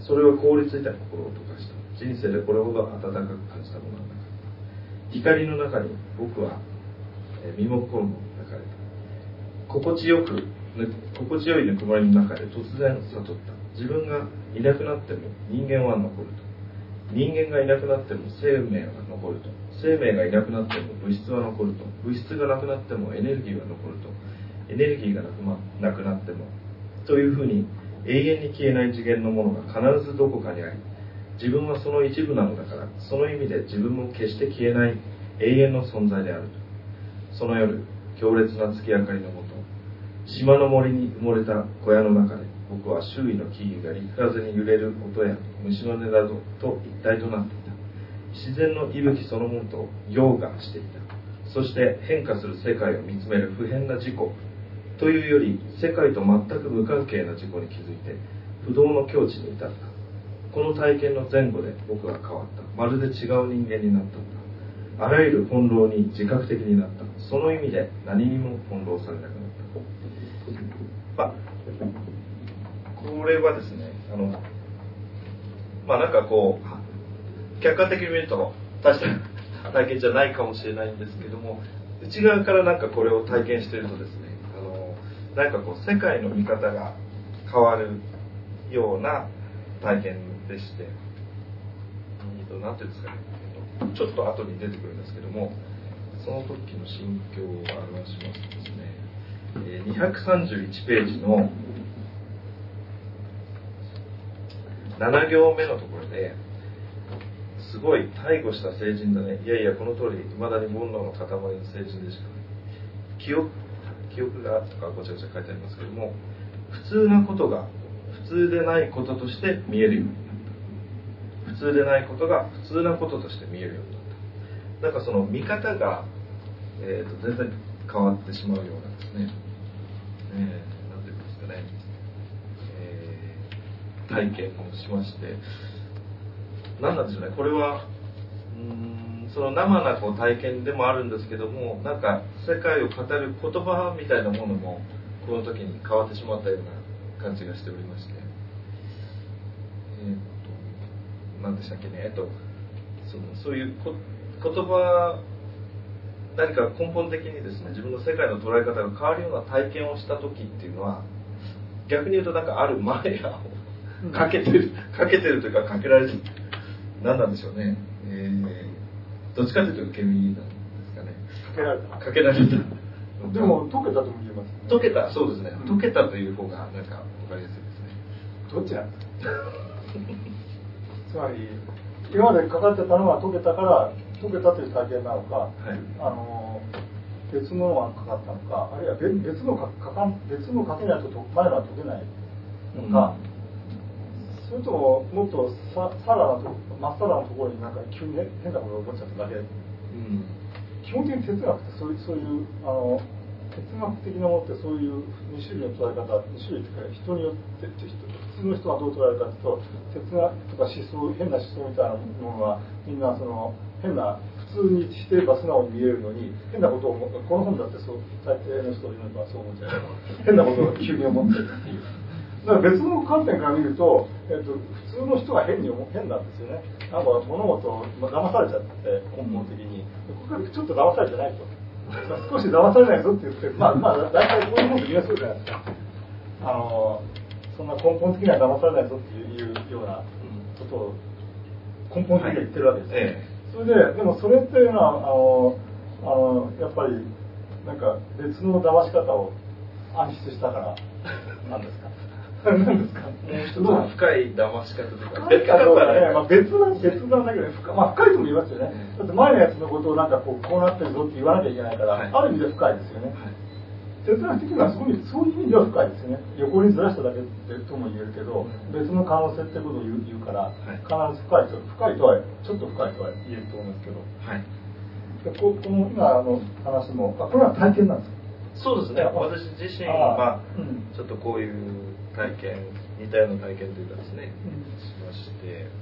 それは凍りついた心を溶かした。人生でこれほど暖かく感じたものはなかった。光の中に僕は身も心も抱かれた。心地よく、心地よいぬくもりの中で突然悟った。自分がいなくなっても人間は残ると。人間がいなくなっても生命が残ると。生命がいなくなっても物質は残ると。物質がなくなってもエネルギーが残ると。エネルギーがなく、ま、なくなってもというふうに、永遠に消えない次元のものが必ずどこかにあり、自分はその一部なのだから、その意味で自分も決して消えない永遠の存在であると。その夜、強烈な月明かりのもと、島の森に埋もれた小屋の中で、僕は周囲の木々が陸風に揺れる音や虫の音などと一体となっていた。自然の息吹そのものと溶岩していた。そして変化する世界を見つめる不変な自己というより、世界と全く無関係な自己に気づいて不動の境地に至った。この体験の前後で僕は変わった。まるで違う人間になったんだ。あらゆる翻弄に自覚的になった。その意味で何にも翻弄されなくなった。まあ、これはですね、あのまあなんかこう客観的に見ると大した体験じゃないかもしれないんですけども、内側からなんかこれを体験しているとですね、あのなんかこう世界の見方が変わるような体験でして、何ていうんですかね、ちょっと後に出てくるんですけども、その時の心境を表しますとですね、にひゃくさんじゅういちページのなな行目のところで、すごい大誤した成人だね、いやいやこの通りいまだに煩悩の塊の成人でしかない、記憶記憶がとかごちゃごちゃ書いてありますけども、普通なことが普通でないこととして見えるようになった。普通でないことが普通なこととして見えるようになった。なんかその見方が、えー、と全然変わってしまうようなんですね。えー、なんていうんですかね、えー、体験をしまして、何なんでしょうね、これはうーんその生なこう体験でもあるんですけども、なんか世界を語る言葉みたいなものもこの時に変わってしまったような感じがしておりまして、えー、と何でしたっけね、えっとそのそういうこ言葉、何か根本的にですね、自分の世界の捉え方が変わるような体験をした時っていうのは、逆に言うとなんかあるマイヤーをかけてる、かけてるというかかけられてる、何なんでしょうね、えー、どっちかというと煙なんですかね。 かけられた。 かけられた。 でも溶けたとも言えますね。 溶けた、そうですね。溶けたという方がなんか分かりやすいですね。 どっちなんですか。つまり今までかかってたのは溶けたから溶けたという体験なのか、はい、あの別のがかかったのか、あるいは別別のかかか別のかけないと前のは解けないのか、うん、それとももっとささらなと真っさらなところになんか急に変なことが起こっちゃっただけ、うん、基本的に哲学ってそういうそういうあの哲学的なものってそういうに種類の捉え方、に種類というか人によって普通の人はどう捉えるかというと、哲学とか思想、変な思想みたいなものはみんなその変な普通にしてれば素直に見えるのに、変なことを思う、この本だってそう大抵の人を読めばそう思うんじゃないかな、変なことを急に思ってるっていう。だから別の観点から見ると、えっと、普通の人が変に思変なんですよね。なんか物事を騙されちゃって根本的に、ここからちょっと騙されてないと。少し騙されないぞって言って、まあまあ大体こういう本でみんなそうじゃないですか。あのそんな根本的には騙されないぞっていうようなことを根本的には言ってるわけですよ、ね。はい、それででもそれっていうのはあのあのやっぱりなんか別の騙し方を暗出したからなんですか。何ですか。 もう深い騙し方というか。 深いかどうかね、まあ別なん別なんだけど、ね、深まあ深いとも言いますよね。だって前のやつのことをなんかこうこうなってるぞって言わなきゃいけないから、はい、ある意味で深いですよね。はい、哲学的にはそういうそういう意味では深いですよね。横にずらしただけとも言えるけど、別の可能性ってことを言う言うから、必ず深いと深いとはちょっと深いとは言えると思うんですけど。はい。でここの今あの話も、あこれは体験なんですか。 そうですね。私自身は、うん、ちょっとこういう体験、似たような体験というかですね、うん、しまして、え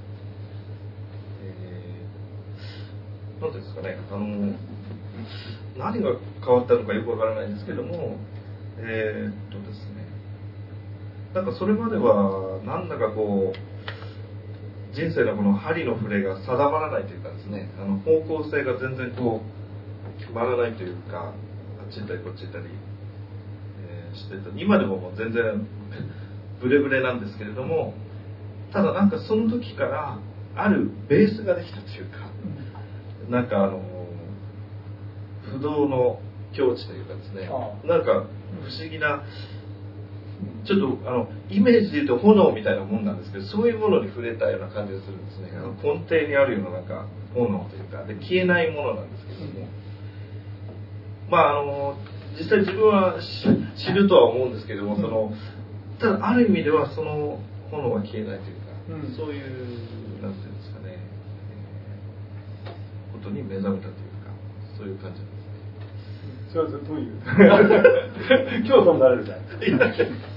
ー、なんですかね、あの何が変わったのかよくわからないんですけども、えー、っとですね、なんかそれまではなんだかこう人生のこの針の振れが定まらないというかですね、あの方向性が全然こう決まらないというか。あっち行ったりこっち行ったり、えー、してた今でももう全然ブレブレなんですけれども、ただなんかその時からあるベースができたというか、なんかあの不動の境地というかですね、なんか不思議なちょっとあのイメージで言うと炎みたいなもんなんですけど、そういうものに触れたような感じがするんですね。あの根底にあるようななんか炎というかで消えないものなんですけども。まああの実際自分は知るとは思うんですけども、そのただある意味ではその炎は消えないというか、うん、そういうなんていうんですかね、えー、ことに目覚めたというか、そういう感じですね。 それはどういう教祖になれるじゃない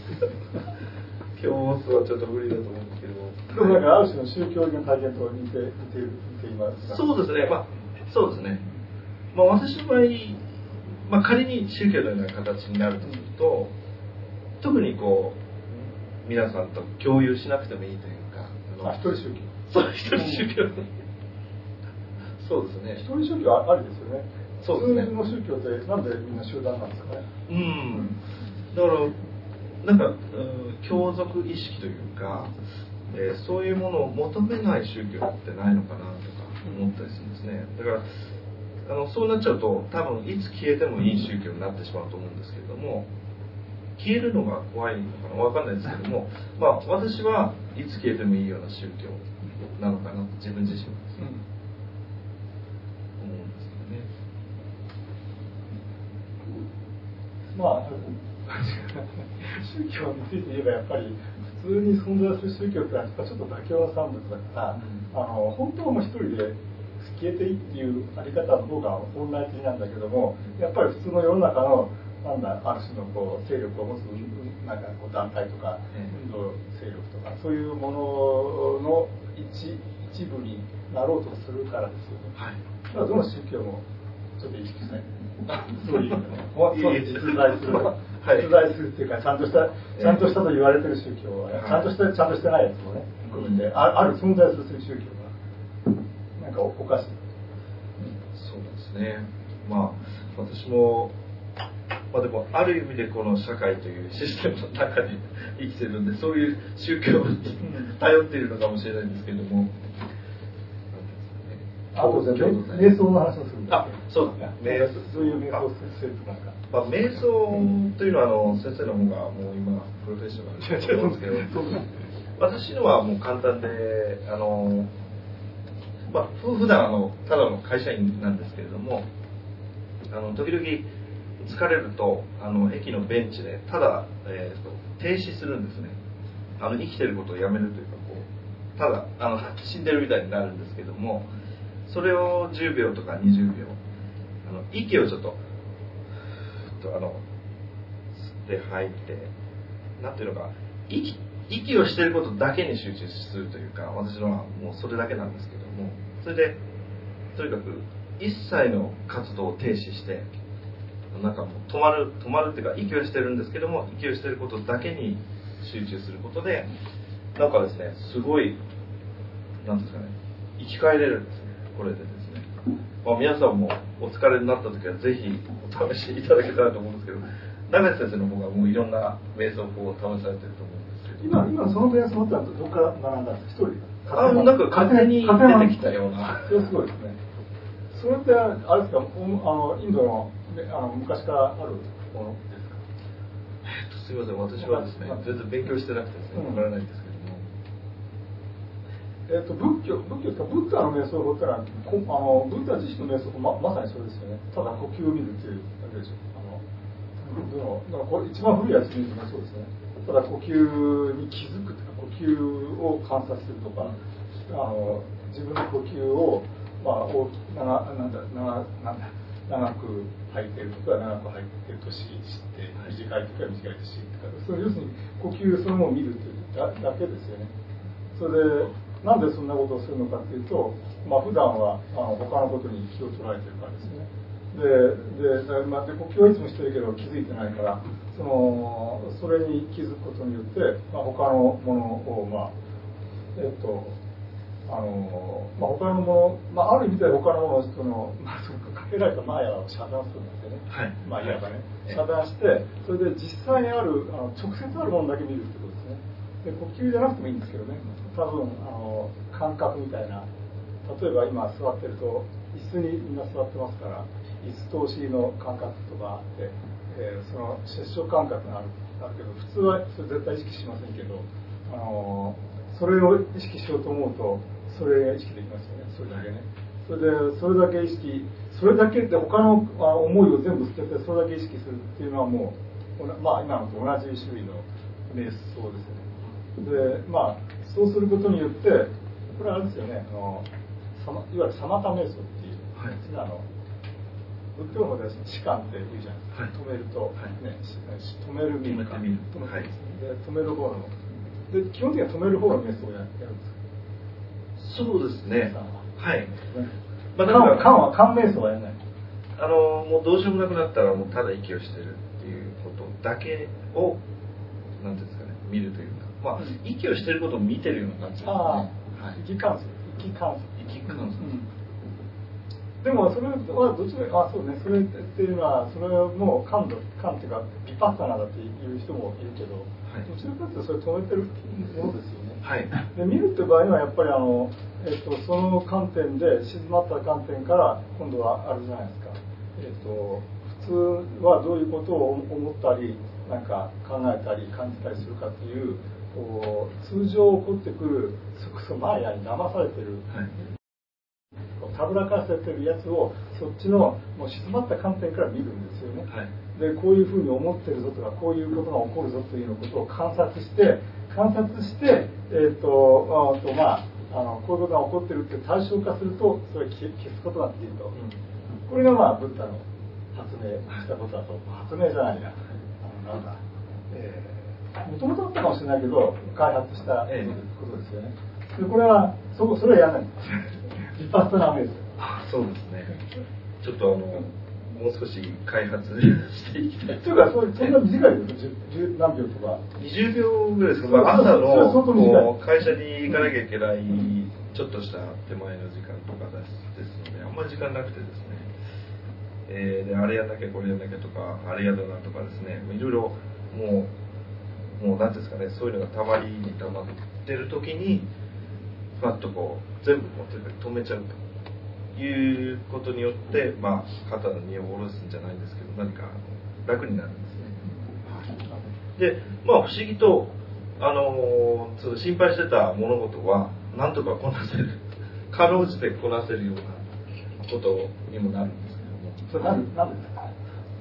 教祖はちょっと無理だと思うんですけども、 でもなんかある種の宗教的な体験と似て似ている似ていますか。 そうですね。まあそうですね。まあ私の場合。まあ、仮に宗教のような形になるとすると、特にこう皆さんと共有しなくてもいいというか、 あ、一人宗教。 そう、一人宗教。そうですね。 一人宗教ありですよね。 そうですね。 普通の宗教ってなんでみんな集団なんですかね。 うん。だからなんか、うん、共属意識というか、えー、そういうものを求めない宗教ってないのかなとか思ったりするんですね。だからあのそうなっちゃうと多分いつ消えてもいい宗教になってしまうと思うんですけれども、消えるのが怖いのかな分かんないですけども、まあ私はいつ消えてもいいような宗教なのかなと自分自身はですね、うん、思うんですけどね。 まあ宗教について言えばやっぱり普通に存在する宗教ってのはちょっと妥協の産物だから、うん、あの本当はもう一人で消えていいっていうあり方の方が本来的なんだけども、やっぱり普通の世の中のなんだある種のこう勢力を持つなんかこう団体とか運動勢力とかそういうものの一一部になろうとするからですよね。はい、だからどの宗教もちょっと意識したい。そういうね、実在する、はい、実在するっていうかちゃんとしたちゃんとしたと言われてる宗教は、ちゃんとしたちゃんとしてないやつもね含めて、あある存在する宗教が。なんかおかしい、うん、 そうですね。まあ私も、まあ、でもある意味でこの社会というシステムの中で生きてるんで、そういう宗教に頼っているのかもしれないんですけれども、 あと瞑想の話をするんです。 あ、そうだね。 瞑想、そういう瞑想するとなんか。 まあ瞑想というのはあの先生の方がもう今プロフェッショナルだと思うんですけど、私のはもう簡単であの。まあ、普段あのただの会社員なんですけれども、あの時々 疲れるとあの駅のベンチでただ、えー、と停止するんですね。あの生きてることをやめるというかこうただあの死んでるみたいになるんですけども、それをじゅうびょうとかにじゅうびょうあの息をちょっととあの吸って吐いて、なんていうのか息息をしていることだけに集中するというか、私のはもうそれだけなんですけども、それでとにかく一切の活動を停止して、なんかもう止まる止まるっていうか息をしてるんですけども、息をしてることだけに集中することで、なんかですね、すごいなんですかね、生き返れるんですね。これでですね、まあ、皆さんもお疲れになった時はぜひお試しいただけたらと思うんですけど、長瀬先生の方がもういろんな瞑想法を試されてると思うんですけど、 今今その瞑想法ってのはどこから学んだんですか？一人あなんか勝手に出てきたような。 それすごいですね。それってあれですか、あのインドのあの昔からあるものですか？ えっとすみません、私はですね全然勉強してなくてですねわからないんですけども、 えっと仏教仏教ですか、ブッダの瞑想法ってのはあのブッダ自身の瞑想法 ま, まさにそれですよね。ただ呼吸を見るっていうだけでしょ。あのだからこれ一番古いやつ見るとそうですね。ただ呼吸に気づくとか呼吸を観察するとか、あの自分の呼吸をまあ大き長なんだ長なんだ長く吐いてるとか長く吐いてると知って短いとか短いと知ってか、それ要するに呼吸そのものを見るというだだけですよね。それでなんでそんなことをするのかというと、まあ普段はあの他のことに気を取られてるからですね。でで、まあ、で呼吸はいつもしてるけど気づいてないから、そのそれに気づくことによって、まあ、他のものをまあえっとあのまあ、他のもの、まあ、ある意味で他のものをその、まあ、そのかけられたマヤを遮断するんですよね。 はい、 まあいわばね、遮断して、それで実際にあるあの直接あるものだけ見るってことですね。で呼吸じゃなくてもいいんですけどね、多分あの感覚みたいな、例えば今座ってると椅子にみんな座ってますから、椅子通しの感覚とかあって、えー、その接触感覚があるあるけど、普通はそれ絶対意識しませんけど、あのそれを意識しようと思うとそれが意識できますよね。それだけね。それでそれだけ意識、それだけで他の思いを全部捨ててそれだけ意識するっていうのはもう、まあ今のと同じ種類の瞑想ですよね。でまあそうすることによってこれはあれですよね、あのいわゆるサマタ瞑想っていう、はい、あの仏教の方では止観って言うじゃないですか、はい、止めると、はい、ね、止める見るか、止める、はい、で止める方ので基本的には止める方の瞑想をやるんですか？ そうですね。はい。 まあ、観は観は観瞑想はやらない。 あのもうどうしようもなくなったらもうただ息をしてるっていうことだけをなんていうんですかね、見るというか、まあ、うん、息をしてることを見てるような感じですね。 ああ、はい、息観察、息観察、 息観察。うんでもそれはどっちか、あ、そうね、それっていうのはそれはもう観度観っていうかビパッサナだっていう人もいるけど、はい、どちらかというとそれ止めてるものですよね。はい、で見るっていう場合にはやっぱりあの、えっと、その観点で静まった観点から今度はあるじゃないですか。えっと普通はどういうことを思ったりなんか考えたり感じたりするかっていうこう通常起こってくるそこそマーヤに騙されてる。はい、たぶらかせてるやつをそっちのもう静まった観点から見るんですよね。はい、でこういうふうに思ってるぞとかこういうことが起こるぞというようなことを観察して観察して、えーとあとまあ、あのこういうことが起こってるって対象化するとそれを消すことができると、うん、これがまあブッダの発明したことだと。発明じゃないな、あのなんだ、えー、もともとあったかもしれないけど開発したことですよね。でこれはそこそれはやらないんです。一発のアメージ。 あ、そうですね。ちょっとあの、もう少し開発していきたい。 というか、そんな短いですよ。十何秒とか。 にじゅうびょうぐらいですか。まあ、朝のこう会社に行かなきゃいけないちょっとした手前の時間とかですので、あんまり時間なくてですね。えー、であれやんなきゃこれやんなきゃとか、あれやだなとかですね。いろいろもうもうなんですかね、そういうのがたまりにたまってる時に。ふわっとこう全部こう止めちゃうということによって、まあ、肩の荷を下ろすんじゃないんですけど何か楽になるんですね。で、まあ、不思議と、あのー、その心配してた物事はなんとかこなせるかろうじてこなせるようなことにもなるんですけども。 それ何何ですか？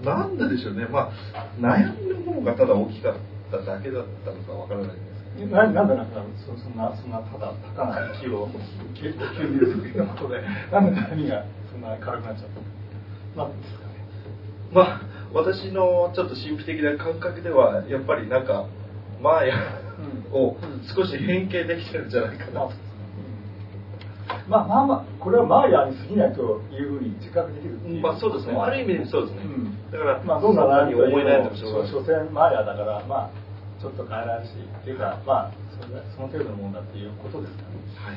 なんででしょうね、まあ、悩みの方がただ大きかっただけだったのかわからないんですけど、 ななんでなんかそそんなそんなただ高な息を急にするようなことで、なんで悩みがそんな軽くなっちゃったの？なんですかね。 まあ、私のちょっと神秘的な感覚ではやっぱりなんかマーヤを少し変形できてるんじゃないかな、うんまあまあまあ、これはマーヤに過ぎないというふうに自覚できるっていう。 まあそうですね。ある意味そうですね。うん、だから、 まあどんな悩みを思い悩んでもしょうがない。 所詮マーヤだから、まあちょっと変えられるし、っていうか、まあそれその程度のものだっていうことですかね。 はい。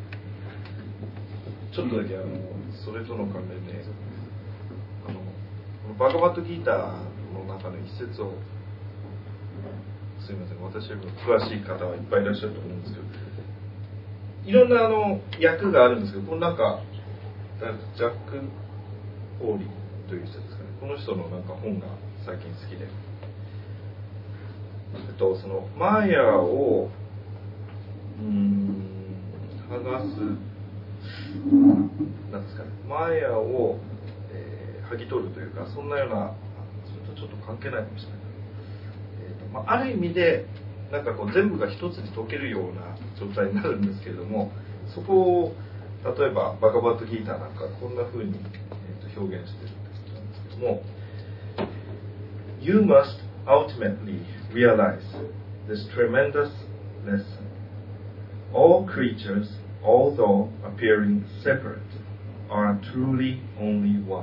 ちょっとだけあの、それとの関連で、あの、このバガバットギーターの中の一節を、すみません、私よりも詳しい方はいっぱいいらっしゃると思うんですけど、いろんなあの役があるんですけど、このなんかジャック・ホーリーという人ですかね、この人のなんか本が最近好きで、えっと、そのマーヤをうーん剥がすなんですかね、マーヤを、えー、剥ぎ取るというか、そんなような、それとちょっと関係ないかもしれない、えーとまあ、ある意味でなんかこう全部が一つに溶けるような状態になるんですけれども、そこを例えばバガバットギーターなんかこんな風に、えー、と表現してるんですけども、 You must ultimately realize this tremendous lesson. All creatures, although appearing separate, are truly only one.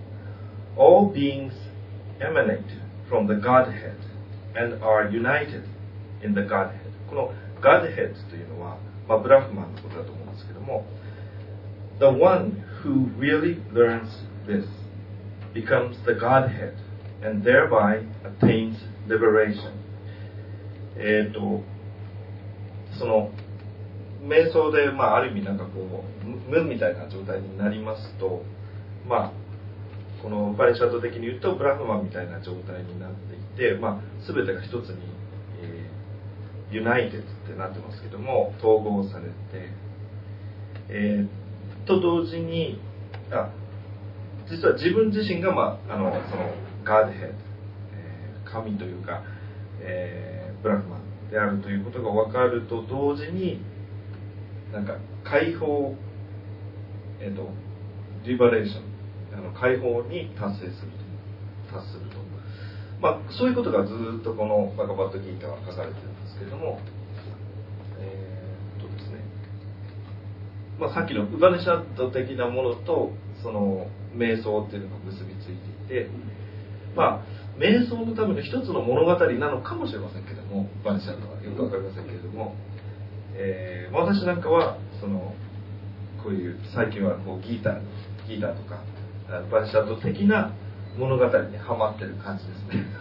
All beings emanate from the Godhead and are united in the Godhead. この Godhead というのは、まあ、ブラフマンのことだと思うんですけども、 The one who really learns this becomes the Godhead and thereby attains liberation. えっと、その瞑想で、まあ、ある意味なんかこう無みたいな状態になりますと、まあこのパリシャッド的に言うとブラフマンみたいな状態になっていて、まあ、全てが一つに、えー、ユナイテッドってなってますけども、統合されて、えー、と同時にあ実は自分自身が、まあ、あのそのガードヘッド、えー、神というか、えー、ブラフマンであるということが分かると同時に、なんか解放、えっ、ー、とリバレーション、あの解放に達成すると達すると、まあ、そういうことがずっとこのバガバットギーターは書かれてるんですけれども、えー、っとですね、まあ、さっきのウバネシャッド的なものとその瞑想っていうのが結びついていて、まあ瞑想のための一つの物語なのかもしれませんけども、ウバネシャッドはよくわかりませんけれども、えー、私なんかはそのこういう最近はこうギーターギーターとかバネシャッド的な物語にハマってる感じですね。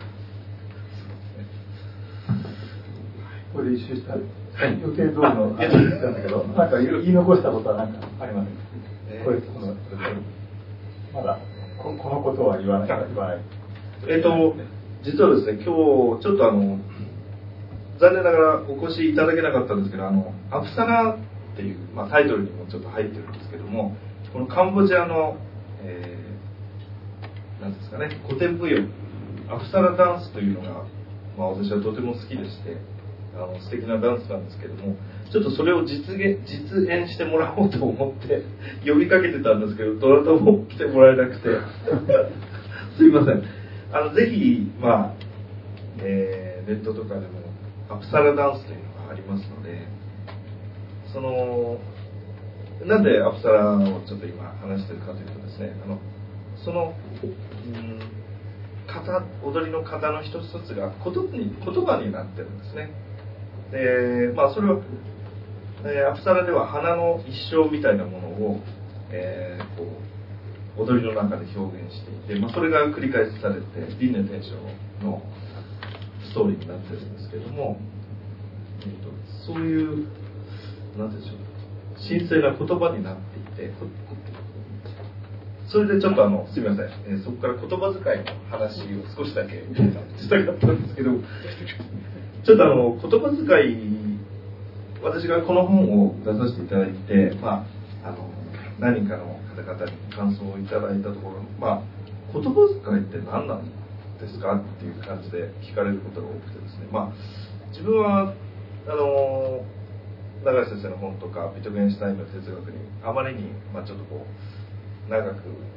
これ一周した予定通りの話なんだけど、なんか言い残したことは何かありませんか？えー、これこのまだ こ, このことは言わない。言わない。 えっと実はですね、今日ちょっとあの残念ながらお越しいただけなかったんですけど、あのアプサラっていう、まあ、タイトルにもちょっと入ってるんですけども、このカンボジアの、えー、なんですかね、古典舞踊アプサラダンスというのが、まあ、私はとても好きでして、あの素敵なダンスなんですけども、ちょっとそれを実現実演してもらおうと思って呼びかけてたんですけど、どなたも来てもらえなくてすいません。あのぜひ、まあえー、ネットとかでもアプサラダンスというのがありますので、そのなんでアプサラをちょっと今話してるかというとですね、あのその、うん型踊りの型の一つ一つが言葉に、言葉になってるんですね。で、まあそれは、えー、アプサラでは花の一生みたいなものを、えー、こう踊りの中で表現していて、まあ、それが繰り返されて輪廻転生のストーリーになってるんですけども、えー、とそういうなんでしょう、神聖な言葉になっていて、それでちょっとあのすみません、えー、そこから言葉遣いの話を少しだけしたかったんですけど、ちょっとあの言葉遣い、私がこの本を出させていただいて、まあ、あの何人かの方々に感想をいただいたところ、まあ、 言葉遣いって何なんですかっていう感じで聞かれることが多くてですね、まあ、自分はあの永井先生の本とかビトゲンシュタインの哲学にあまりに、まあ、ちょっとこう長く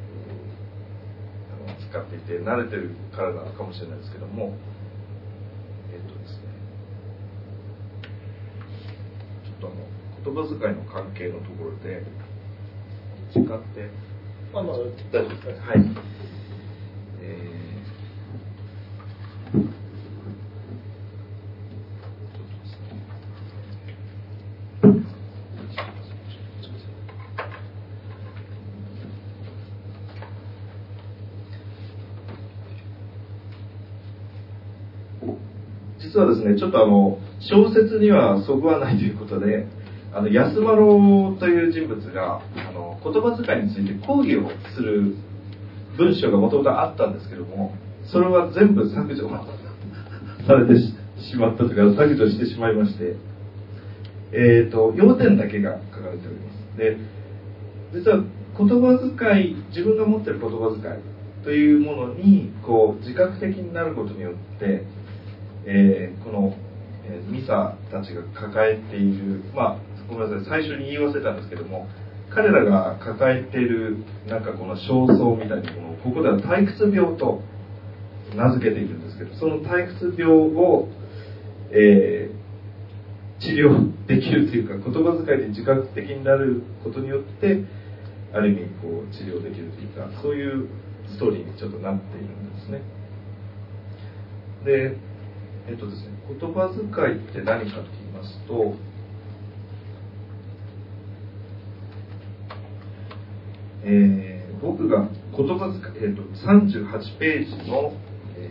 あの使っていて慣れてるからなのかもしれないですけども、えっとですねちょっとあの言葉遣いの関係のところで時間ってまあまあ大丈夫ですか。はい。えー実はですね、ちょっとあの小説にはそぐわないということで、あの安丸という人物があの言葉遣いについて講義をする文章がもともとあったんですけども、それは全部削除されてしまったというか削除してしまいまして、えーと、要点だけが書かれております。で、実は言葉遣い、自分が持っている言葉遣いというものにこう自覚的になることによって、えー、この、えー、ミサたちが抱えている、まあごめんなさい、最初に言い忘れたんですけども、彼らが抱えているなんかこの焦燥みたいなものをここでは退屈病と名付けているんですけど、その退屈病を、えー、治療できるというか、言葉遣いで自覚的になることによってある意味こう治療できるというか、そういうストーリーにちょっとなっているんですね。で、えっとですね、言葉遣いって何かと言いますと、えー、僕が言葉遣い、えー、とさんじゅうはちページの、え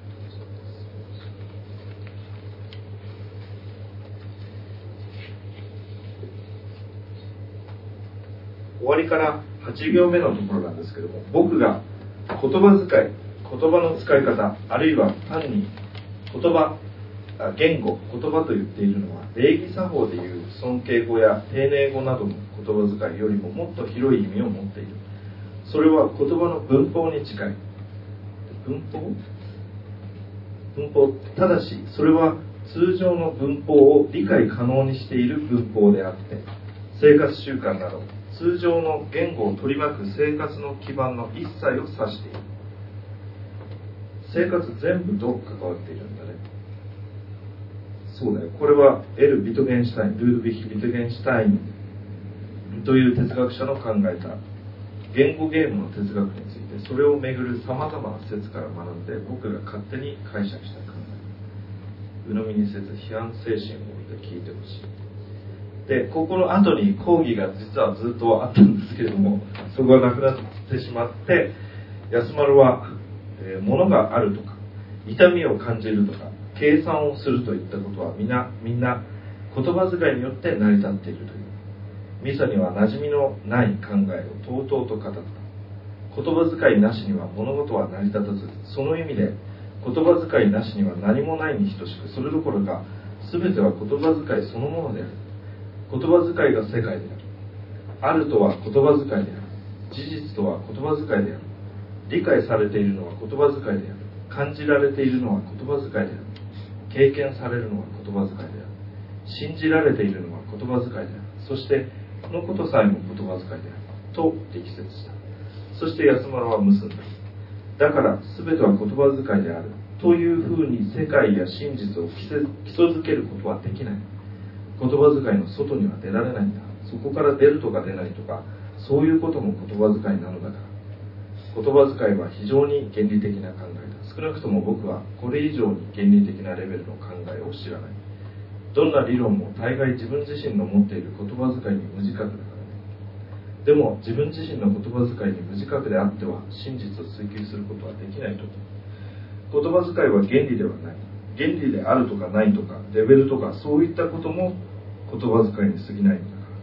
ー、終わりからはち行目のところなんですけども、僕が言葉遣い、言葉の使い方、あるいは単に言葉、言語、言葉と言っているのは礼儀作法でいう尊敬語や丁寧語などの言葉遣いよりももっと広い意味を持っている。それは言葉の文法に近い。文法文法ただしそれは通常の文法を理解可能にしている文法であって、生活習慣など通常の言語を取り巻く生活の基盤の一切を指している。生活全部どう関わっているんだね。そうだよ。これはエル・ビトゲンシュタイン、ルードヴィヒ・ビトゲンシュタインという哲学者の考えた言語ゲームの哲学について、それをめぐるさまざまな説から学んで、僕が勝手に解釈した考え、鵜呑みにせず批判精神を置いて聞いてほしい。で、ここの後に講義が実はずっとあったんですけれども、そこがなくなってしまって、安丸は、えー、物があるとか痛みを感じるとか計算をするといったことはみんなみんな言葉遣いによって成り立っているという。ミサには馴染みのない考えをとうとうと語った。言葉遣いなしには物事は成り立たず、その意味で言葉遣いなしには何もないに等しく、それどころか全ては言葉遣いそのものである。言葉遣いが世界である。あるとは言葉遣いである。事実とは言葉遣いである。理解されているのは言葉遣いである。感じられているのは言葉遣いである。経験されるのは言葉遣いである。信じられているのは言葉遣いである。そしてこのことさえも言葉遣いであると力説した。そして安丸は結んだ。だから全ては言葉遣いであるというふうに世界や真実を基礎づけることはできない。言葉遣いの外には出られないんだ。そこから出るとか出ないとか、そういうことも言葉遣いなのだから。言葉遣いは非常に原理的な考えだ。少なくとも僕はこれ以上に原理的なレベルの考えを知らない。どんな理論も大概自分自身の持っている言葉遣いに無自覚だからね。でも自分自身の言葉遣いに無自覚であっては真実を追求することはできないと。言葉遣いは原理ではない。原理であるとかないとかレベルとかそういったことも言葉遣いに過ぎないのだから。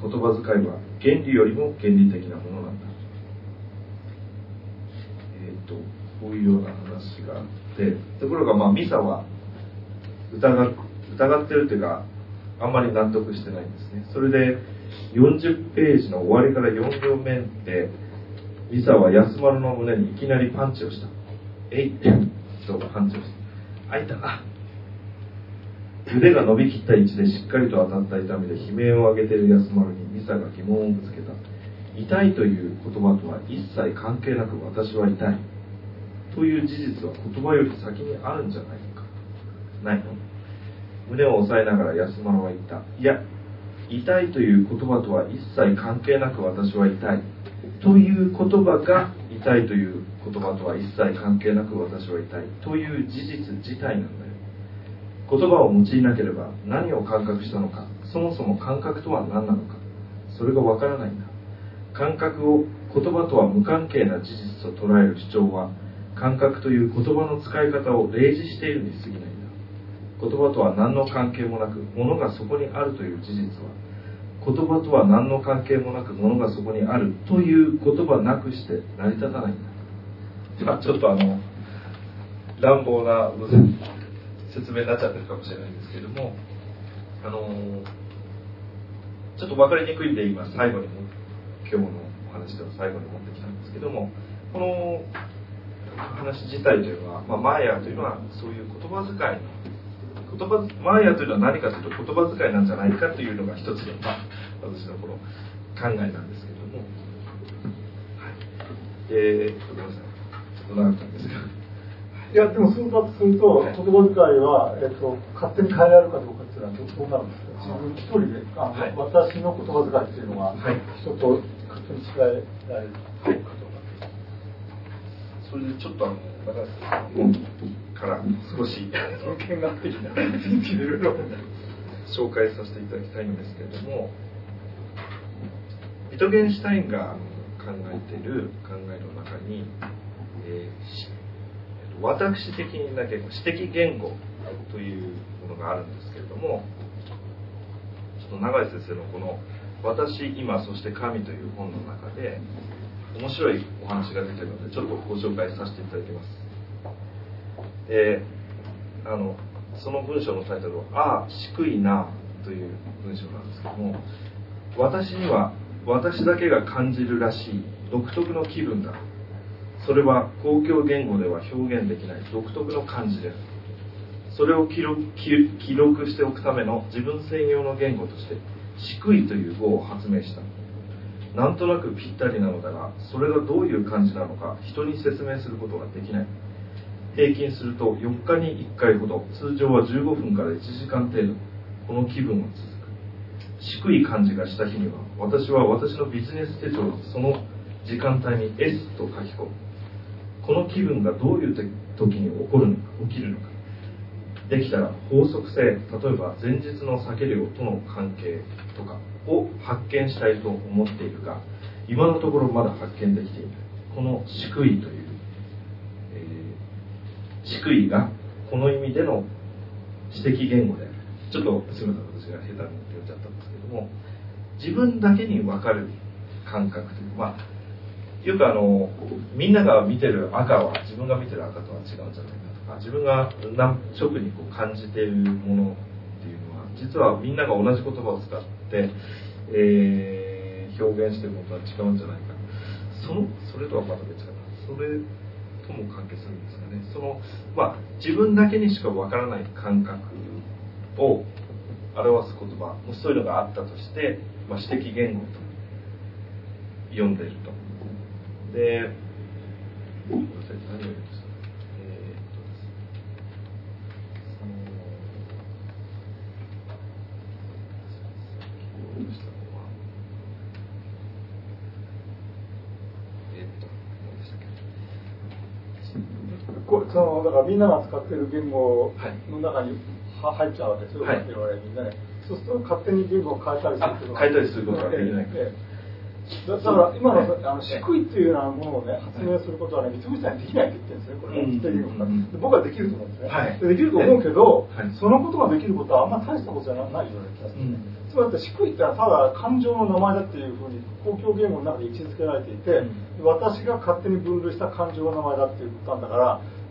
言葉遣いは原理よりも原理的なものなんだ。えっとこういうような話があって、ところがまあミサは疑疑ってるというかあんまり納得してないんですね。それでよんじゅっページの終わりからよん行目で、 リサは安丸の胸にいきなりパンチをした。えいってとパンチをした。あいた。あ腕が伸びきった位置でしっかりと当たった痛みで悲鳴を上げている安丸にリサが疑問をぶつけた。痛いという言葉とは一切関係なく私は痛いという事実は言葉より先にあるんじゃないのか。ないの？胸を押さえながら安丸は言った。いや、痛いという言葉とは一切関係なく私は痛いという言葉が痛いという言葉とは一切関係なく私は痛いという事実自体なんだよ。言葉を用いなければ何を感覚したのか、そもそも感覚とは何なのか、それがわからないんだ。感覚を言葉とは無関係な事実と捉える主張は、感覚という言葉の使い方を例示しているに過ぎないんだ。言葉とは何の関係もなく物がそこにあるという事実は、言葉とは何の関係もなく物がそこにあるという言葉なくして成り立たないんだ。まあちょっとあの乱暴な説明になっちゃってるかもしれないんですけれども、あのちょっと分かりにくいんで今最後に今日のお話では最後に持ってきたんですけども、この話自体というのは、まあ、マーヤーというのはそういう言葉遣いの言葉マーヤーというのは何かというと言葉遣いなんじゃないかというのが一つの、まあ、私のこの考えなんですけれども、はい、えー、ごめんなさい、ちょっと長かったんですが、 いやでもそうだとすると、はい、言葉遣いは、えっと、勝手に変えられるかどうかっていうのはどうなるんですか。自分一人であの、はい、私の言葉遣いっていうのは、はい、人と勝手に違えられるかどうか。 それでちょっとあの中谷さんから少し文献学的な紹介させていただきたいんですけれども、ビトゲンシュタインが考えている考えの中に、えー、私的な言語、私的言語というものがあるんですけれども、ちょっと永井先生のこの「私、今、そして神」という本の中で面白いお話が出ているのでちょっとご紹介させていただきます。えー、あのその文章のタイトルは「ああ、祝いな」という文章なんですけども、私には私だけが感じるらしい独特の気分だ。それは公共言語では表現できない独特の感じである。それを記録、記録しておくための自分専用の言語として祝いという語を発明した。なんとなくぴったりなのだが、それがどういう感じなのか人に説明することができない。平均するとよっかにいっかいほど、通常はじゅうごふんからいちじかん程度、この気分は続く。祝い感じがした日には、私は私のビジネス手帳にその時間帯に エス と書き込む。この気分がどういう時に起こるのか、起きるのか。できたら法則性、例えば前日の酒量との関係とかを発見したいと思っているが、今のところまだ発見できていない。この祝いという、えー、祝いがこの意味での知的言語である。ちょっとすみません、私が下手に言っちゃったんですけども、自分だけに分かる感覚という、まあよくあのみんなが見てる赤は自分が見てる赤とは違うんじゃないかとか、自分が直にこう感じているものっていうのは実はみんなが同じ言葉を使って、えー、表現しているものとは違うんじゃないか。そのそれとはまた別かな。それとも関係するんですかね。そのまあ自分だけにしかわからない感覚を表す言葉、そういうのがあったとして、まあ、知的言語と呼んでいると。で、ごめんなさい、何を言いました。えー、っとですね、その、先ほどしたのは、えー、っと、何でしたっけ。 こそのだからみんなが使っている言語の中には入っちゃうわけですよ、はい、みんなね。そうすると勝手に言語を変えたりすることが変えたりすることができない。ええだから今の、ね、あの祝いというようなものをね発明することはね、三菱さんにできないって言ってるんですね、これは、うんうん、僕はできると思うんですね、はい、でできると思うけど、はい、そのことができることはあんま大したことじゃないような気がする、うん、つまり祝いってのはただ感情の名前だっていうふうに公共言語の中で位置づけられていて、うん、私が勝手に分類した感情の名前だっていうことなんだから、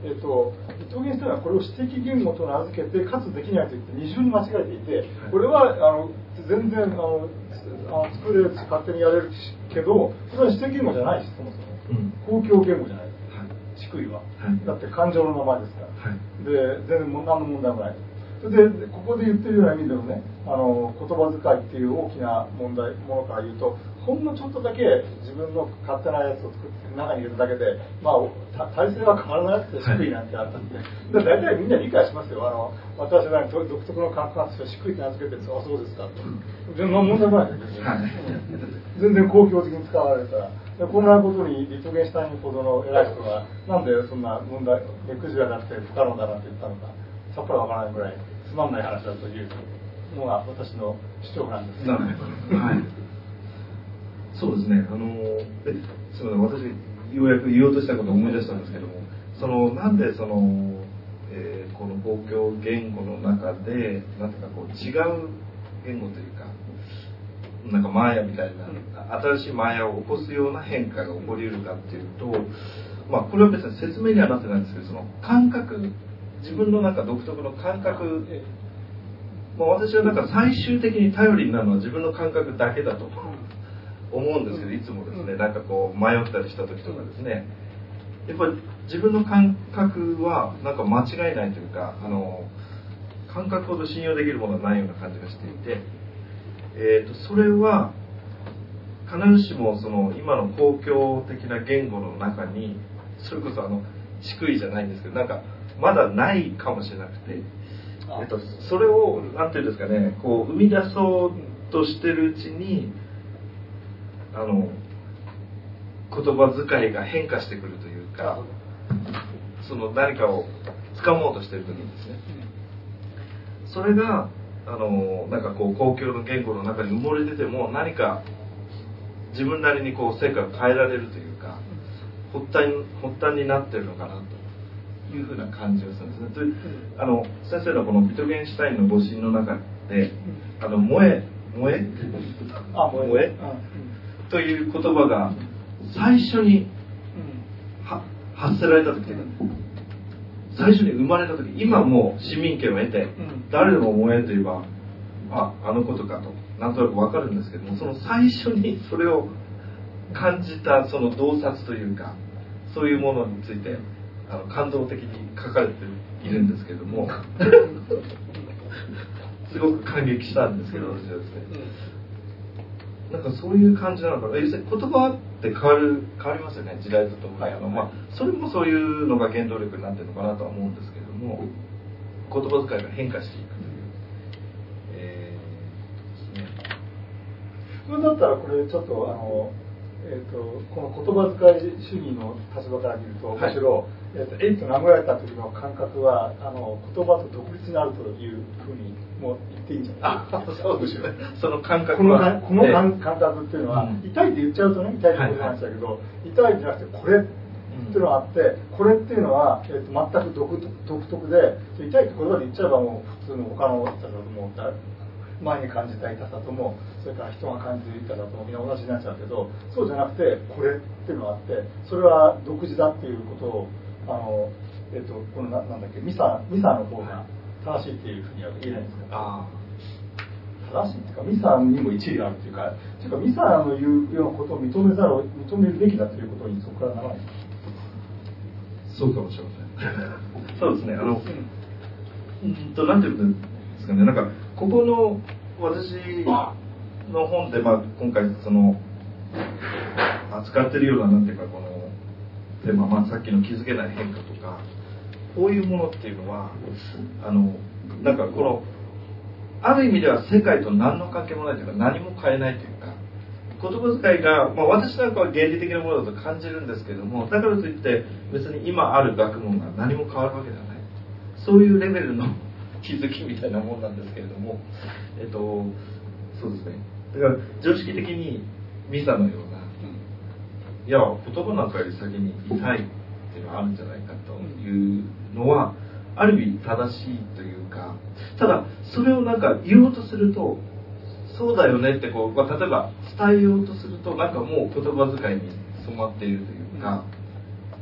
えっと、リトゲンシュタインはこれを私的言語と名付けて、かつできないと言って二重に間違えていて、これはあの全然あのあの作れるし勝手にやれるけど、それは私的言語じゃないし、そもそも、うん、公共言語じゃない、地区位は、はい、だって感情の名前ですから、はい、で全然何の問題もない。それでここで言ってるような意味でもね、あの言葉遣いっていう大きな問題ものから言うと、ほんのちょっとだけ自分の勝手なやつを作って中に入れただけで、まあ体制は変わらなくて低いなんてあったんで、はい、大体みんな理解しますよ。あの私は独特の感覚が低いって名付けて、あ、そうですかと。全然問題ないですよ、はい、全然公共的に使われたら。でこんなことにリトゲンシュタインほどの偉い人がなんでそんな問題、目くじらなくて不可能だなって言ったのか、さっぱりわからないぐらいつまんない話だというのが私の主張なんです。 なるほど。はい。そうですね。あのえすみません、私ようやく言おうとしたことを思い出したんですけども、そのなんでその、えー、この公共言語の中でなんていうかこう違う言語というか。なんかマーヤみたいな新しいマーヤを起こすような変化が起こり得るかっていうと、まあ、これは別に説明にはなってないんですけど、その感覚、自分のなんか独特の感覚、まあ、私はなんか最終的に頼りになるのは自分の感覚だけだと思うんですけど、いつもですね、なんかこう迷ったりした時とかですね、やっぱり自分の感覚はなんか間違いないというか、あの感覚ほど信用できるものはないような感じがしていて。えー、とそれは必ずしもその今の公共的な言語の中にそれこそあの地位じゃないんですけどなんかまだないかもしれなくて、えー、とそれをなんていうんですかねこう生み出そうとしてるうちにあの言葉遣いが変化してくるというかその何かを掴もうとしてる時にですねそれがあのなんかこう公共の言語の中に埋もれてても何か自分なりにこう成果を変えられるというか発端発端になってるのかなというふうな感じがするんですね。というあの先生のこのビトゲンシュタインの母神の中で「あの萌え萌えあ萌え」という言葉が最初には発せられた時最初に生まれた時今もう市民権を得て、うん、誰でも萌えといえばああのことかとなんとなく分かるんですけどもその最初にそれを感じたその洞察というかそういうものについてあの感動的に書かれているんですけどもすごく感激したんですけど私はですねなんかそういう感じなのかな要するに言葉って変わる変わりますよね時代とともに、はいはい、まあ、それもそういうのが原動力になってるのかなとは思うんですけれども言葉遣いが変化していくという、えーね、 それだったらこれちょっとあの、えー、とこの言葉遣い主義の立場から見るとむしろ、はいえー、とエイと名古屋った時の感覚はあの言葉と独立にあるというふうにもう言っていいんじゃないですか。そうですよね。その感覚はこの感覚っていうのは、うん、痛いって言っちゃうとね痛いってことなんですけど、はいはい、痛いじゃなくてこれっていうのがあって、これっていうのは、えー、と全く独特で痛いって言葉で言っちゃえばもう普通の他の痛さとも前に感じた痛さともそれから人が感じる痛さともみんな同じになっちゃうけどそうじゃなくてこれっていうのがあってそれは独自だっていうことをあの、えー、とこのななんだっけミサミサの方が正しいっていうふうには言えないんですか。あ正しいっていうかミサにも一理あるっていうかというかミサの言うようなことを認めざるを認めるべきだということにそこからならないですか。 そうかもしれませんそうですねあの、うん、となんていうんですかねなんかここの私の本で、まあ、今回その扱ってるようななんていうかこのテーマ、まあ、さっきの気づけない変化とかこういうものっていうのはあのなんかこのある意味では世界と何の関係もないというか何も変えないというか言葉遣いが、まあ、私なんかは原理的なものだと感じるんですけどもだからといって別に今ある学問が何も変わるわけではないそういうレベルの気づきみたいなもんなんですけれどもえっとそうですねだから常識的にミサのような、うん、いや言葉なんかより先に痛いっていうのがあるんじゃないかというのはある意味正しいというかただそれをなんか言おうとするとそうだよねってこう、まあ、例えば伝えようとするとなんかもう言葉遣いに染まっているというか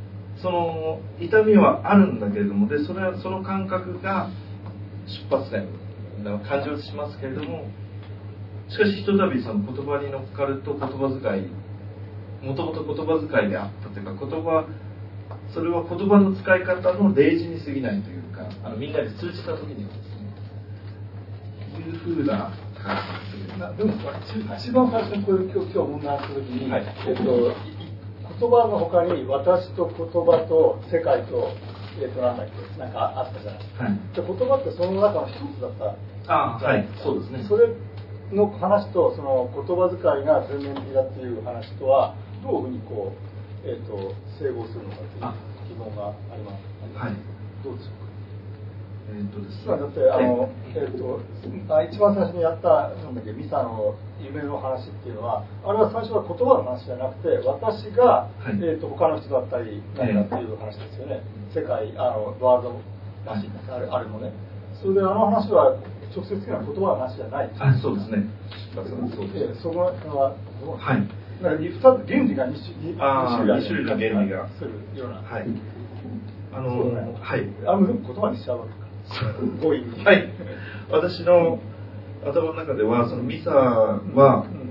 その痛みはあるんだけれども、でそれはその感覚が出発点な感じはしますけれども、しかしひとたびその言葉に乗っかると言葉遣い、もともと言葉遣いであったというか、言葉それは言葉の使い方の例示に過ぎないというか、あのみんなで通じた時にはですね、いうふうな感じでする。 でも一番最初にこういう今日問題した時に、 はい、 えっと、言葉の他に私と言葉と世界と、えっと、なんだっけ、なんかあったじゃないですか。はい、で言葉ってその中の一つだったああ、はい、そうですね。 それの話とその言葉遣いが全面的だっていう話とはどういうふうにこう、えっと、整合するのかという疑問があります。 はい。 どうでしょうか。 えーとですね、 だってあの、えー、と一番最初にやったなんだっけミサの夢の話っていうのは、あれは最初は言葉の話じゃなくて、私が、はい、えー、と他の人だったり何だっていう話ですよね。世界あのワールドらしいあれあれもね。それであの話は直接的な言葉の話じゃないですよね。あ、そうですね。 そうです。そこはどうはい。 だから二つ原理が二種類二種類の原理がするような。 はい。あの、ね、はい。 あの言葉にしちゃうわけか。語彙に。 はい。私の頭の中ではそのミサは、うん、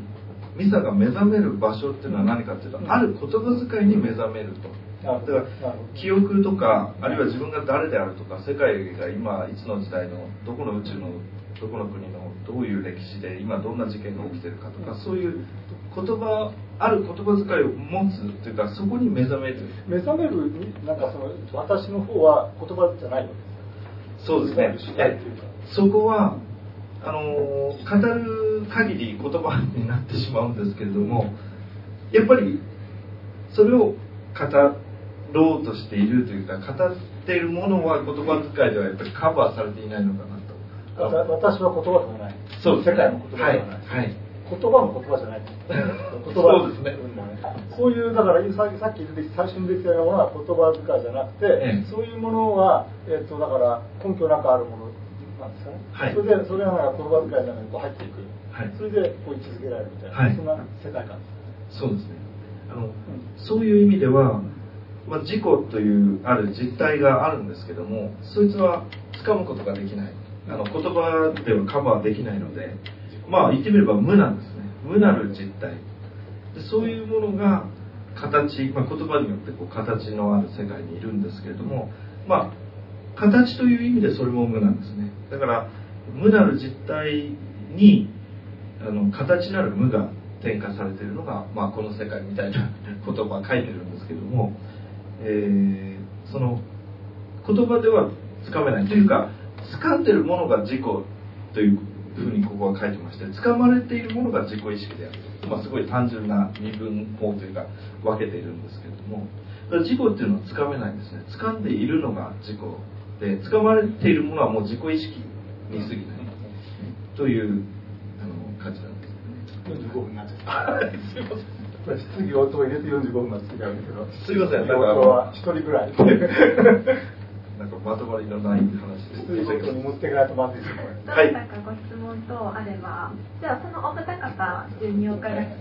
ミサが目覚める場所っていうのは何かっていうと、うん、ある言葉遣いに目覚めると。だから記憶とか、あるいは自分が誰であるとか、世界が今いつの時代のどこの宇宙のどこの国のどういう歴史で今どんな事件が起きてるかとか、そういう言葉ある言葉遣いを持つというか、そこに目覚める。 目覚めるなんかその私の方は言葉じゃないのです。 そうですね。そこはあの語る限り言葉になってしまうんですけれども、やっぱりそれを語ろうとしているというか、語っているものは言葉遣いではやっぱりカバーされていないのかなと。 私は言葉ではない。 そうですね。 世界の言葉ではない。 はい。はい、 言葉も言葉じゃない。言葉そうですね。 そういうだからさっき出て最初に出てきたような言葉遣いじゃなくて、ええ、そういうものはえっ、ー、とだから根拠なくあるものなんですかね。はい、それでそれが言葉遣いの中にこう入っていく。はい、それでこう位置づけられるみたいな、はい、そんな世界観です。 そうですね。あの、うん、そういう意味では、まあ、自己というある実体があるんですけども、そいつは掴むことができない。あの言葉ではカバーできないので、まあ言ってみれば無なんですね。無なる実体で、そういうものが形、まあ、言葉によってこう形のある世界にいるんですけれども、まあ形という意味でそれも無なんですね。だから無なる実体にあの形なる無が転化されているのが、まあ、この世界みたいな言葉が書いてるんですけども、えー、その言葉ではつかめないというか、掴んでるものが自己というふうにここは書いてまして、掴まれているものが自己意識である、まあ、すごい単純な二分法というか分けているんですけれども、だから自己っていうのは掴めないんですね。掴んでいるのが自己で、掴まれているものはもう自己意識に過ぎないというあの感じなんですね。 よんじゅうごふんになっちゃった。すいません。これ質疑応答を入れてよんじゅうごふんまでつけてあるんだけど、 すいません。 質疑応答は一人ぐらい。 なんかまとまりのない話です。 質疑応答に持っていかないとまずいですね。 はい。なんかご質問等あれば、じゃあそのお二方順にお伺い。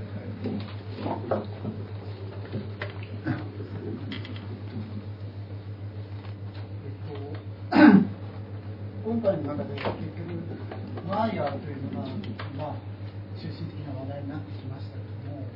今回の中で結局マーヤーというのが、まあ、中心的な話題になってきましたけども、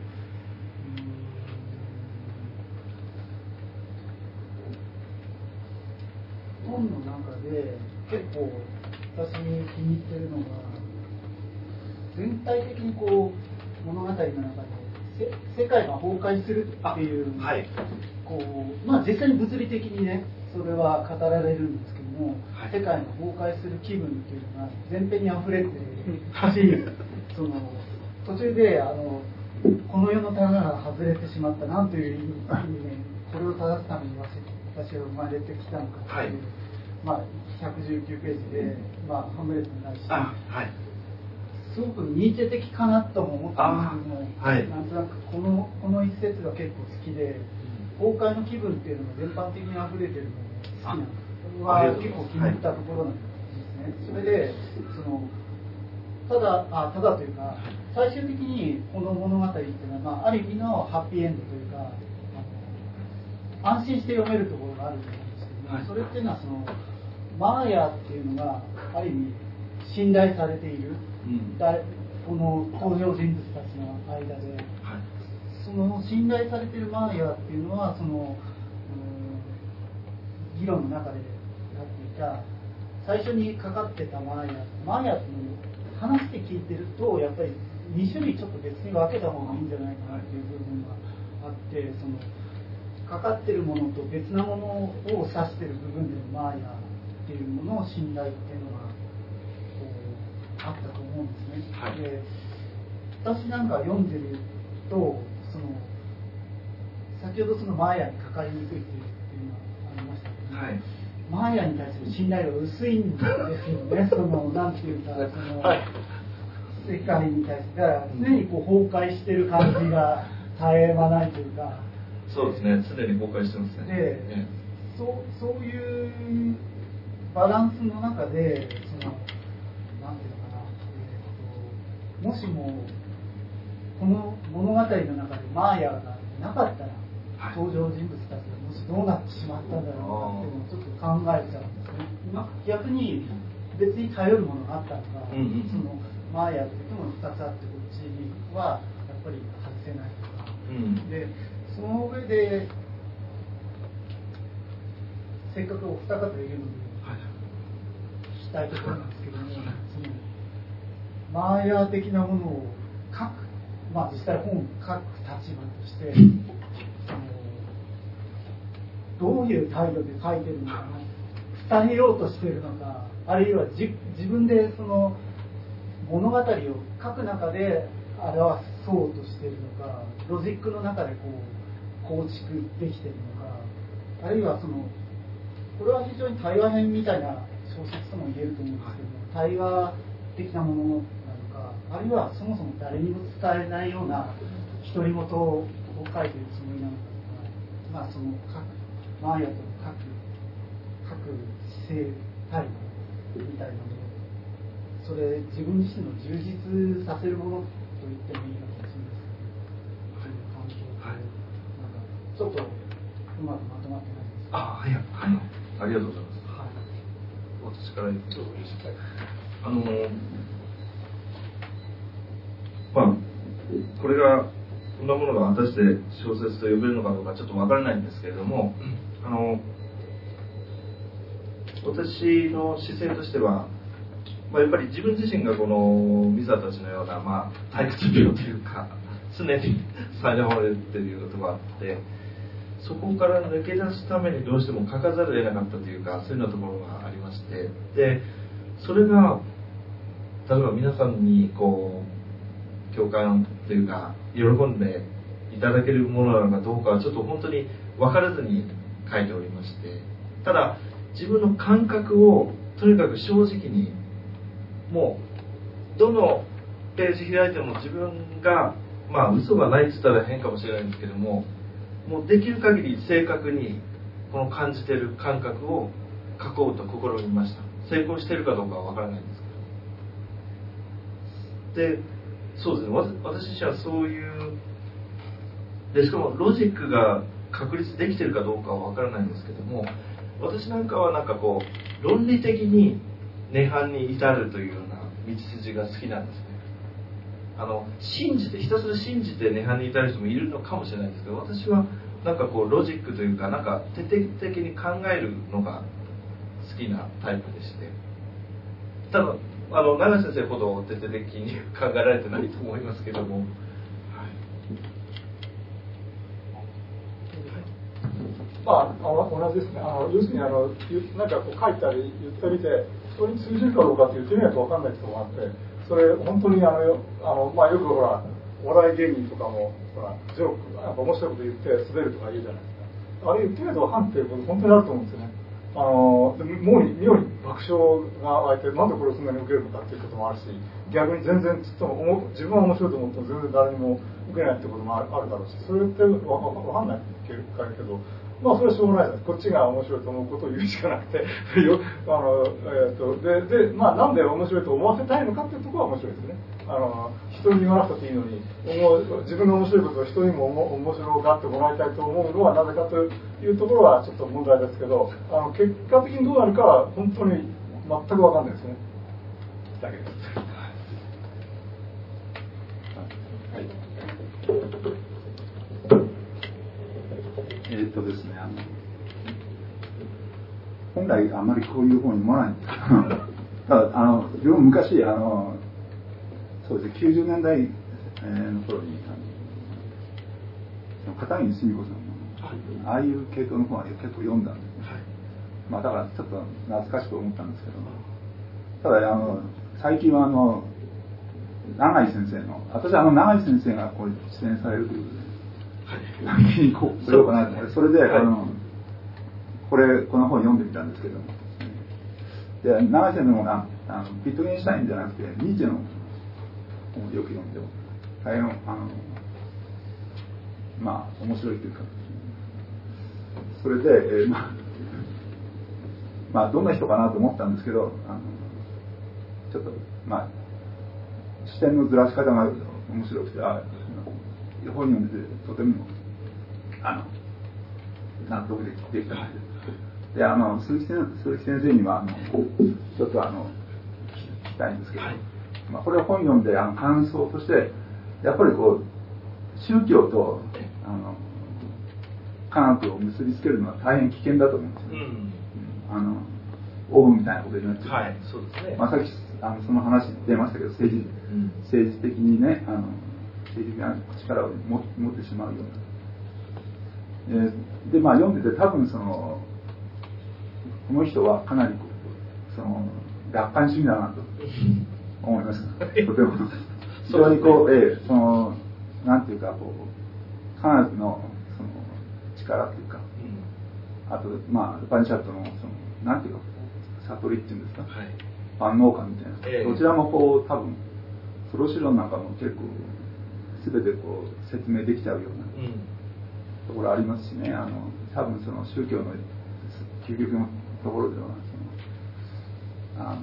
本の中で結構私に気に入っているのが、全体的にこう物語の中で世界が崩壊するっていう、はい、こうまあ、実際に物理的にねそれは語られるんですけども、はい、世界が崩壊する気分っていうのが全編にあふれているし、その途中であのこの世の棚が外れてしまったなんという意味で、これを正すために私は生まれてきたのかっていう、はい、まあ、ひゃくじゅうきゅうページで、まあ、ハムレットになるし、はい、すごくニーチェ的かなとも思ったんですけども、はい、なんとなくこのこの一節が結構好きで、崩壊の気分っていうのが全般的にあふれてるのが好きなんです。それは結構気に入ったところなんですね。それでそのただあただというか、最終的にこの物語っていうのは、まあ、ある意味のハッピーエンドというか、 安心して読めるところがあると思うんですけども、はい、それっていうのはそのマーヤっていうのがある意味信頼されている、うん、この登場人物たちの間で、はい、その信頼されているマーヤっていうのはその、うん、議論の中でやっていた最初にかかってたマーヤマーヤっていうのを話して聞いてるとやっぱりに種類ちょっと別に分けた方がいいんじゃないかなっていう部分があってそのかかってるものと別なものを指してる部分でのマーヤっていうものの信頼っていうのがこうあったと思うんですね、はい、で私なんか読んでるとその先ほどそのマーヤにかかりにくいっていうのがありましたけど、はい、マーヤに対する信頼が薄いんですよねそのなんていうかその、はい、世界に対して常にこう崩壊してる感じが絶え間ないというかそうですね常に崩壊してますねで、 ね、そうそういうバランスの中でそのなんていうのかな、えーと、もしもこの物語の中でマーヤがなかったら、はい、登場人物たちがもしどうなってしまったんだろうかっていうのをちょっと考えちゃうんですね。逆に別に頼るものがあったのか、うんうん、そのマーヤというのもふたつあってこっちはやっぱり外せないとか、うん、でその上でせっかくお二方いるので聞きたいところなんですけども、そのマーヤ的なものを書く、まあ実際本を書く立場としてそのどういう態度で書いてるのかな、伝えようとしているのか、あるいはじ自分でその物語を書く中で表そうとしているのか、ロジックの中でこう構築できているのか、あるいはそのこれは非常に対話編みたいな小説とも言えると思うんですけども、対話的なものなのか、あるいはそもそも誰にも伝えないような独り言を書いているつもりなのかとか、まあその各マーヤとの各各姿勢態度みたいなもの、それ自分自身の充実させるものと言ってもいいかもしれないですけど、そういう環境で、はい、なんかちょっとうまくまとまってないです。 あ、はい、はい、ありがとうございます。はい、私から言ってもいいですか。あのまあこれがこんなものが果たして小説と呼べるのかどうかちょっとわからないんですけれども、あの私の姿勢としては。まあ、やっぱり自分自身がこのミサたちのような、まあ、退屈病というか常に苛まれているようなところがあって、そこから抜け出すためにどうしても書かざるを得なかったというか、そういうようなところがありまして、でそれが例えば皆さんにこう共感というか喜んでいただけるものなのかどうかはちょっと本当に分からずに書いておりまして、ただ自分の感覚をとにかく正直にもうどのページ開いても自分がまあ嘘がないって言ったら変かもしれないんですけども、もうできる限り正確にこの感じている感覚を書こうと試みました。成功しているかどうかは分からないんですけど、でそうですね、私自身はそういうでしかもロジックが確立できているかどうかは分からないんですけども、私なんかはなんかこう論理的に涅槃に至るというような道筋が好きなんですね。あの信じてひたすら信じて涅槃に至る人もいるのかもしれないですけど、私はなんかこうロジックというかなんか徹底的に考えるのが好きなタイプでして、多分あの永井先生ほど徹底的に考えられてないと思いますけども、はい、 まあ、同じですね。あの要するにあのなんかこう書いたり言ってみて人に通じるかどうかって言ってみないと分かんないところがあって、それ本当にあのあの、まあ、よくほらお笑い芸人とかもほらジョークなんか面白いこと言って滑るとか言うじゃないですか。あれ言ってみないと分かんないっていうこと本当にあると思うんですよね。あのもう妙に爆笑が湧いてなんでこれをそんなに受けるのかっていうこともあるし、逆に全然ちょっと自分は面白いと思っても全然誰にも受けないってこともあるだろうし、それって分かんないけど、まあそれはしょうがないです。こっちが面白いと思うことを言うしかなくてよあの、えー、とでで、まあ、なんで面白いと思わせたいのかっていうところは面白いですね。 あの人に言わなくていいのに、自分の面白いことを人にも面白がってもらいたいと思うのはなぜかというところはちょっと問題ですけど、あの結果的にどうなるかは本当に全く分かんないですね。だけです。はい。 えーっとですね、あの本来あんまりこういう本読まないんですけど、ただあの自分昔あのそうですね、きゅうじゅうねんだいの頃にあの片桐澄子さんの、はい、ああいう系統の本は結構読んだんですね、はい、まあ、だからちょっと懐かしく思ったんですけど、ただあの最近はあの永井先生の、私はあの永井先生がこう出演されるということで、はい、こう来ようかなと思って、それで、はい、あのこれこの本読んでみたんですけども、で永井先生のあのビットゲンシュタインじゃなくてニーチェの本をよく読んで、大変あのまあ面白いというか、それで、えー、まあ、まあどんな人かなと思ったんですけど、あのちょっとまあ視点のずらし方が面白くて、あ本読んでてとてもあの納得できできたんです。で、あの鈴木先生、鈴木先生にはあのちょっとあの聞きたいんですけど、はい、まあ、これは本読んであの感想としてやっぱりこう宗教とあの科学を結びつけるのは大変危険だと思うんですよ、うん、あのオウムみたいなことになっちゃう、はい、そうですね、まあ、さっきあのその話出ましたけど、政治、うん、政治的にね、あの政治的な力を持ってしまうような、えー、でまあ読んでて多分そのこの人はかなりその楽観主義だなと思います。とても非常にこう、えー、そのなんていうかこう科学のその力っていうか、うん、あとまあウパニシャットのそのなんていうか悟りっていうんですか、はい、万能感みたいな、えー、どちらもこう多分ソロシロンなんかも結構全てこう説明できちゃうようなところありますしね、あの多分その宗教の究極のところではそのあの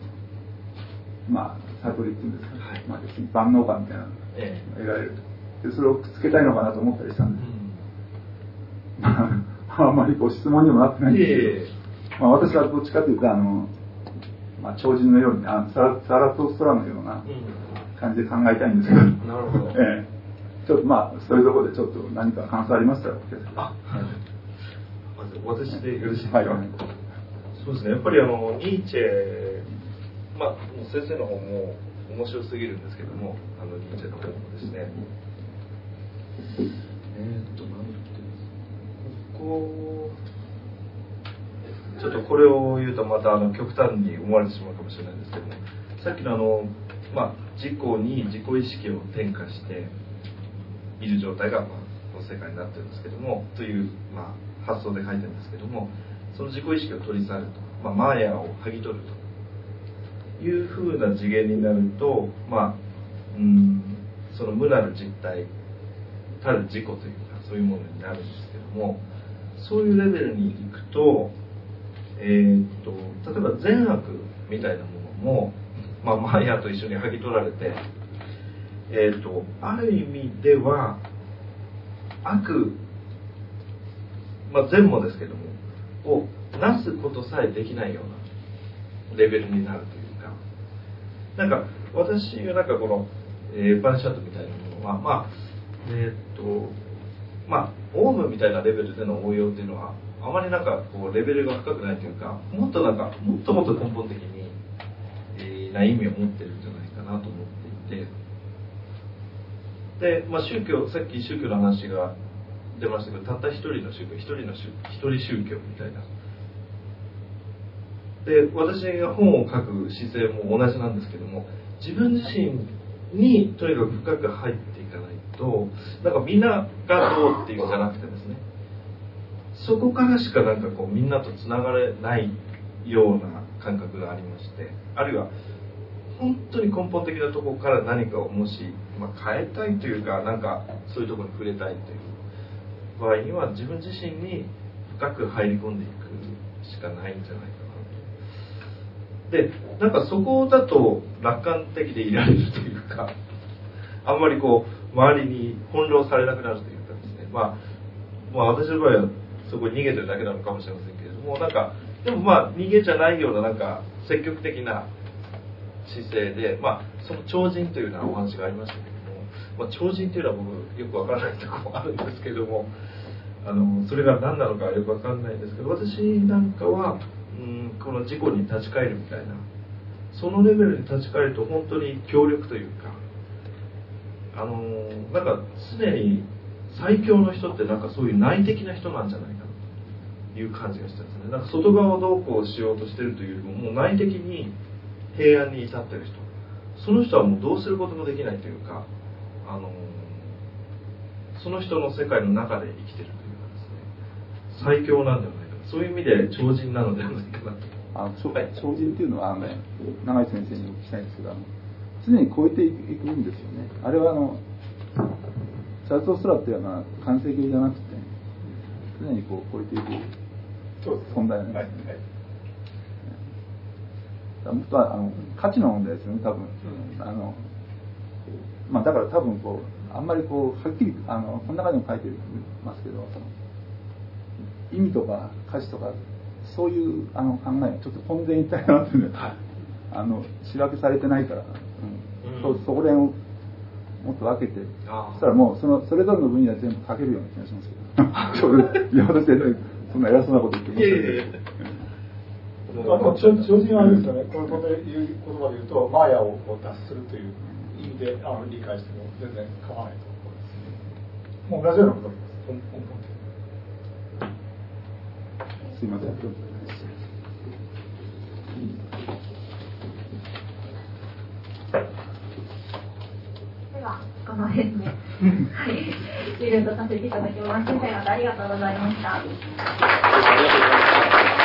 まあ悟りっていうんですか、はい、まあ、万能感みたいなのが得られると、でそれをくっつけたいのかなと思ったりしたんです、うん、あんまりこう質問にもなってないんですけど、まあ、私はどっちかというとあの、まあ、超人のようにあのサラ、サラトストラのような感じで考えたいんですけど、うん、なるほど、ええ、ちょっとまあそういうところでちょっと何か感想ありましたらお聞かせください。あ、はい、 まず私でよろしいですか。はいはい、そうですね、やっぱりあのニーチェ、まあ先生の方も面白すぎるんですけども、あのニーチェの方もですね、えー、っと何て言うんですか、ここちょっとこれを言うとまたあの極端に思われてしまうかもしれないんですけども、さっきのあのまあ自己に自己意識を転化している状態がまあこの世界になってるんですけどもというまあ発想で書いてるんですけども、その自己意識を取り去ると、まあ、マーヤを剥ぎ取るというふうな次元になると、まあ、うんその無なる実体たる自己というかそういうものになるんですけども、そういうレベルに行くと、えー、っと例えば善悪みたいなものも、まあ、マーヤと一緒に剥ぎ取られて、えー、っとある意味では悪、まあ、善もですけどもをなすことさえできないようなレベルになるというか、なんか私がなんかこの、えー、パンシャットみたいなものはまあえー、っとまあオウムみたいなレベルでの応用っていうのはあまりなんかこうレベルが深くないというか、もっとなんかもっともっと根本的に、えー、な意味を持ってるんじゃないかなと思っていて、で、まあ、宗教、さっき宗教の話が出ましたけど、たった一人の宗教、一人の宗一人宗教みたいな。で、私が本を書く姿勢も同じなんですけども、自分自身にとにかく深く入っていかないと、なんかみんながどうっていうんじゃなくてですね、そこからしかなんかこうみんなとつながれないような感覚がありまして、あるいは本当に根本的なところから何かをもし、まあ、変えたいというか、なんかそういうところに触れたいという場合には自分自身に深く入り込んでいくしかないんじゃないかなとでなんかそこだと楽観的でいられるというか、あんまりこう周りに翻弄されなくなるというかですね、まあ、まあ私の場合はそこに逃げてるだけなのかもしれませんけれども、なんかでもまあ逃げじゃないようななんか積極的な姿勢で、まあその超人というようなお話がありましたけれども、まあ、超人というのは僕よくわからないところもあるんですけれども、あのそれが何なのかよくわからないんですけど、私なんかは、うん、この事故に立ち返るみたいな、そのレベルに立ち返ると本当に強力というか、あのなんか常に最強の人ってなんかそういう内的な人なんじゃないかという感じがしたんですね。なんか外側をどうこうしようとしてるというよりも、もう内的に平安に至ってる人、その人はもうどうすることもできないというか、あのその人の世界の中で生きてるというかですね、最強なんではないか、そういう意味で超人なのではないかなと。 あ超はい、超人っていうのはあの、ね、永井先生にお聞きしたいんですけど、あの常に超えていくんですよね。あれはあのチャールズ・ストラっていうのは完成形じゃなくて、常にこう超えていく存在なんですね。はいはい、もっとあの価値の問題ですよね、多分。うん、あのまあ、だから多分こうあんまりこうはっきりあのこの中にも書いてますけど、その意味とか価値とかそういうあの考えがちょっと混然一体なんていうのは、はい、あの仕分けされてないから、うんうん、そ, そこら辺をもっと分けて、そしたらもうそのそれぞれの分野全部書けるような気がしますけど山田先生そんな偉そうなこと言ってましたけど、 あの超人はあれですよね、こういうことで言う言葉で言うとマーヤを脱するという意味であの理解しても全然構わないと思います。もう同じようなことです。根本的に。 すいません。 ではこの辺で、はい、終了とさせていただきます。先生方ありがとうございました。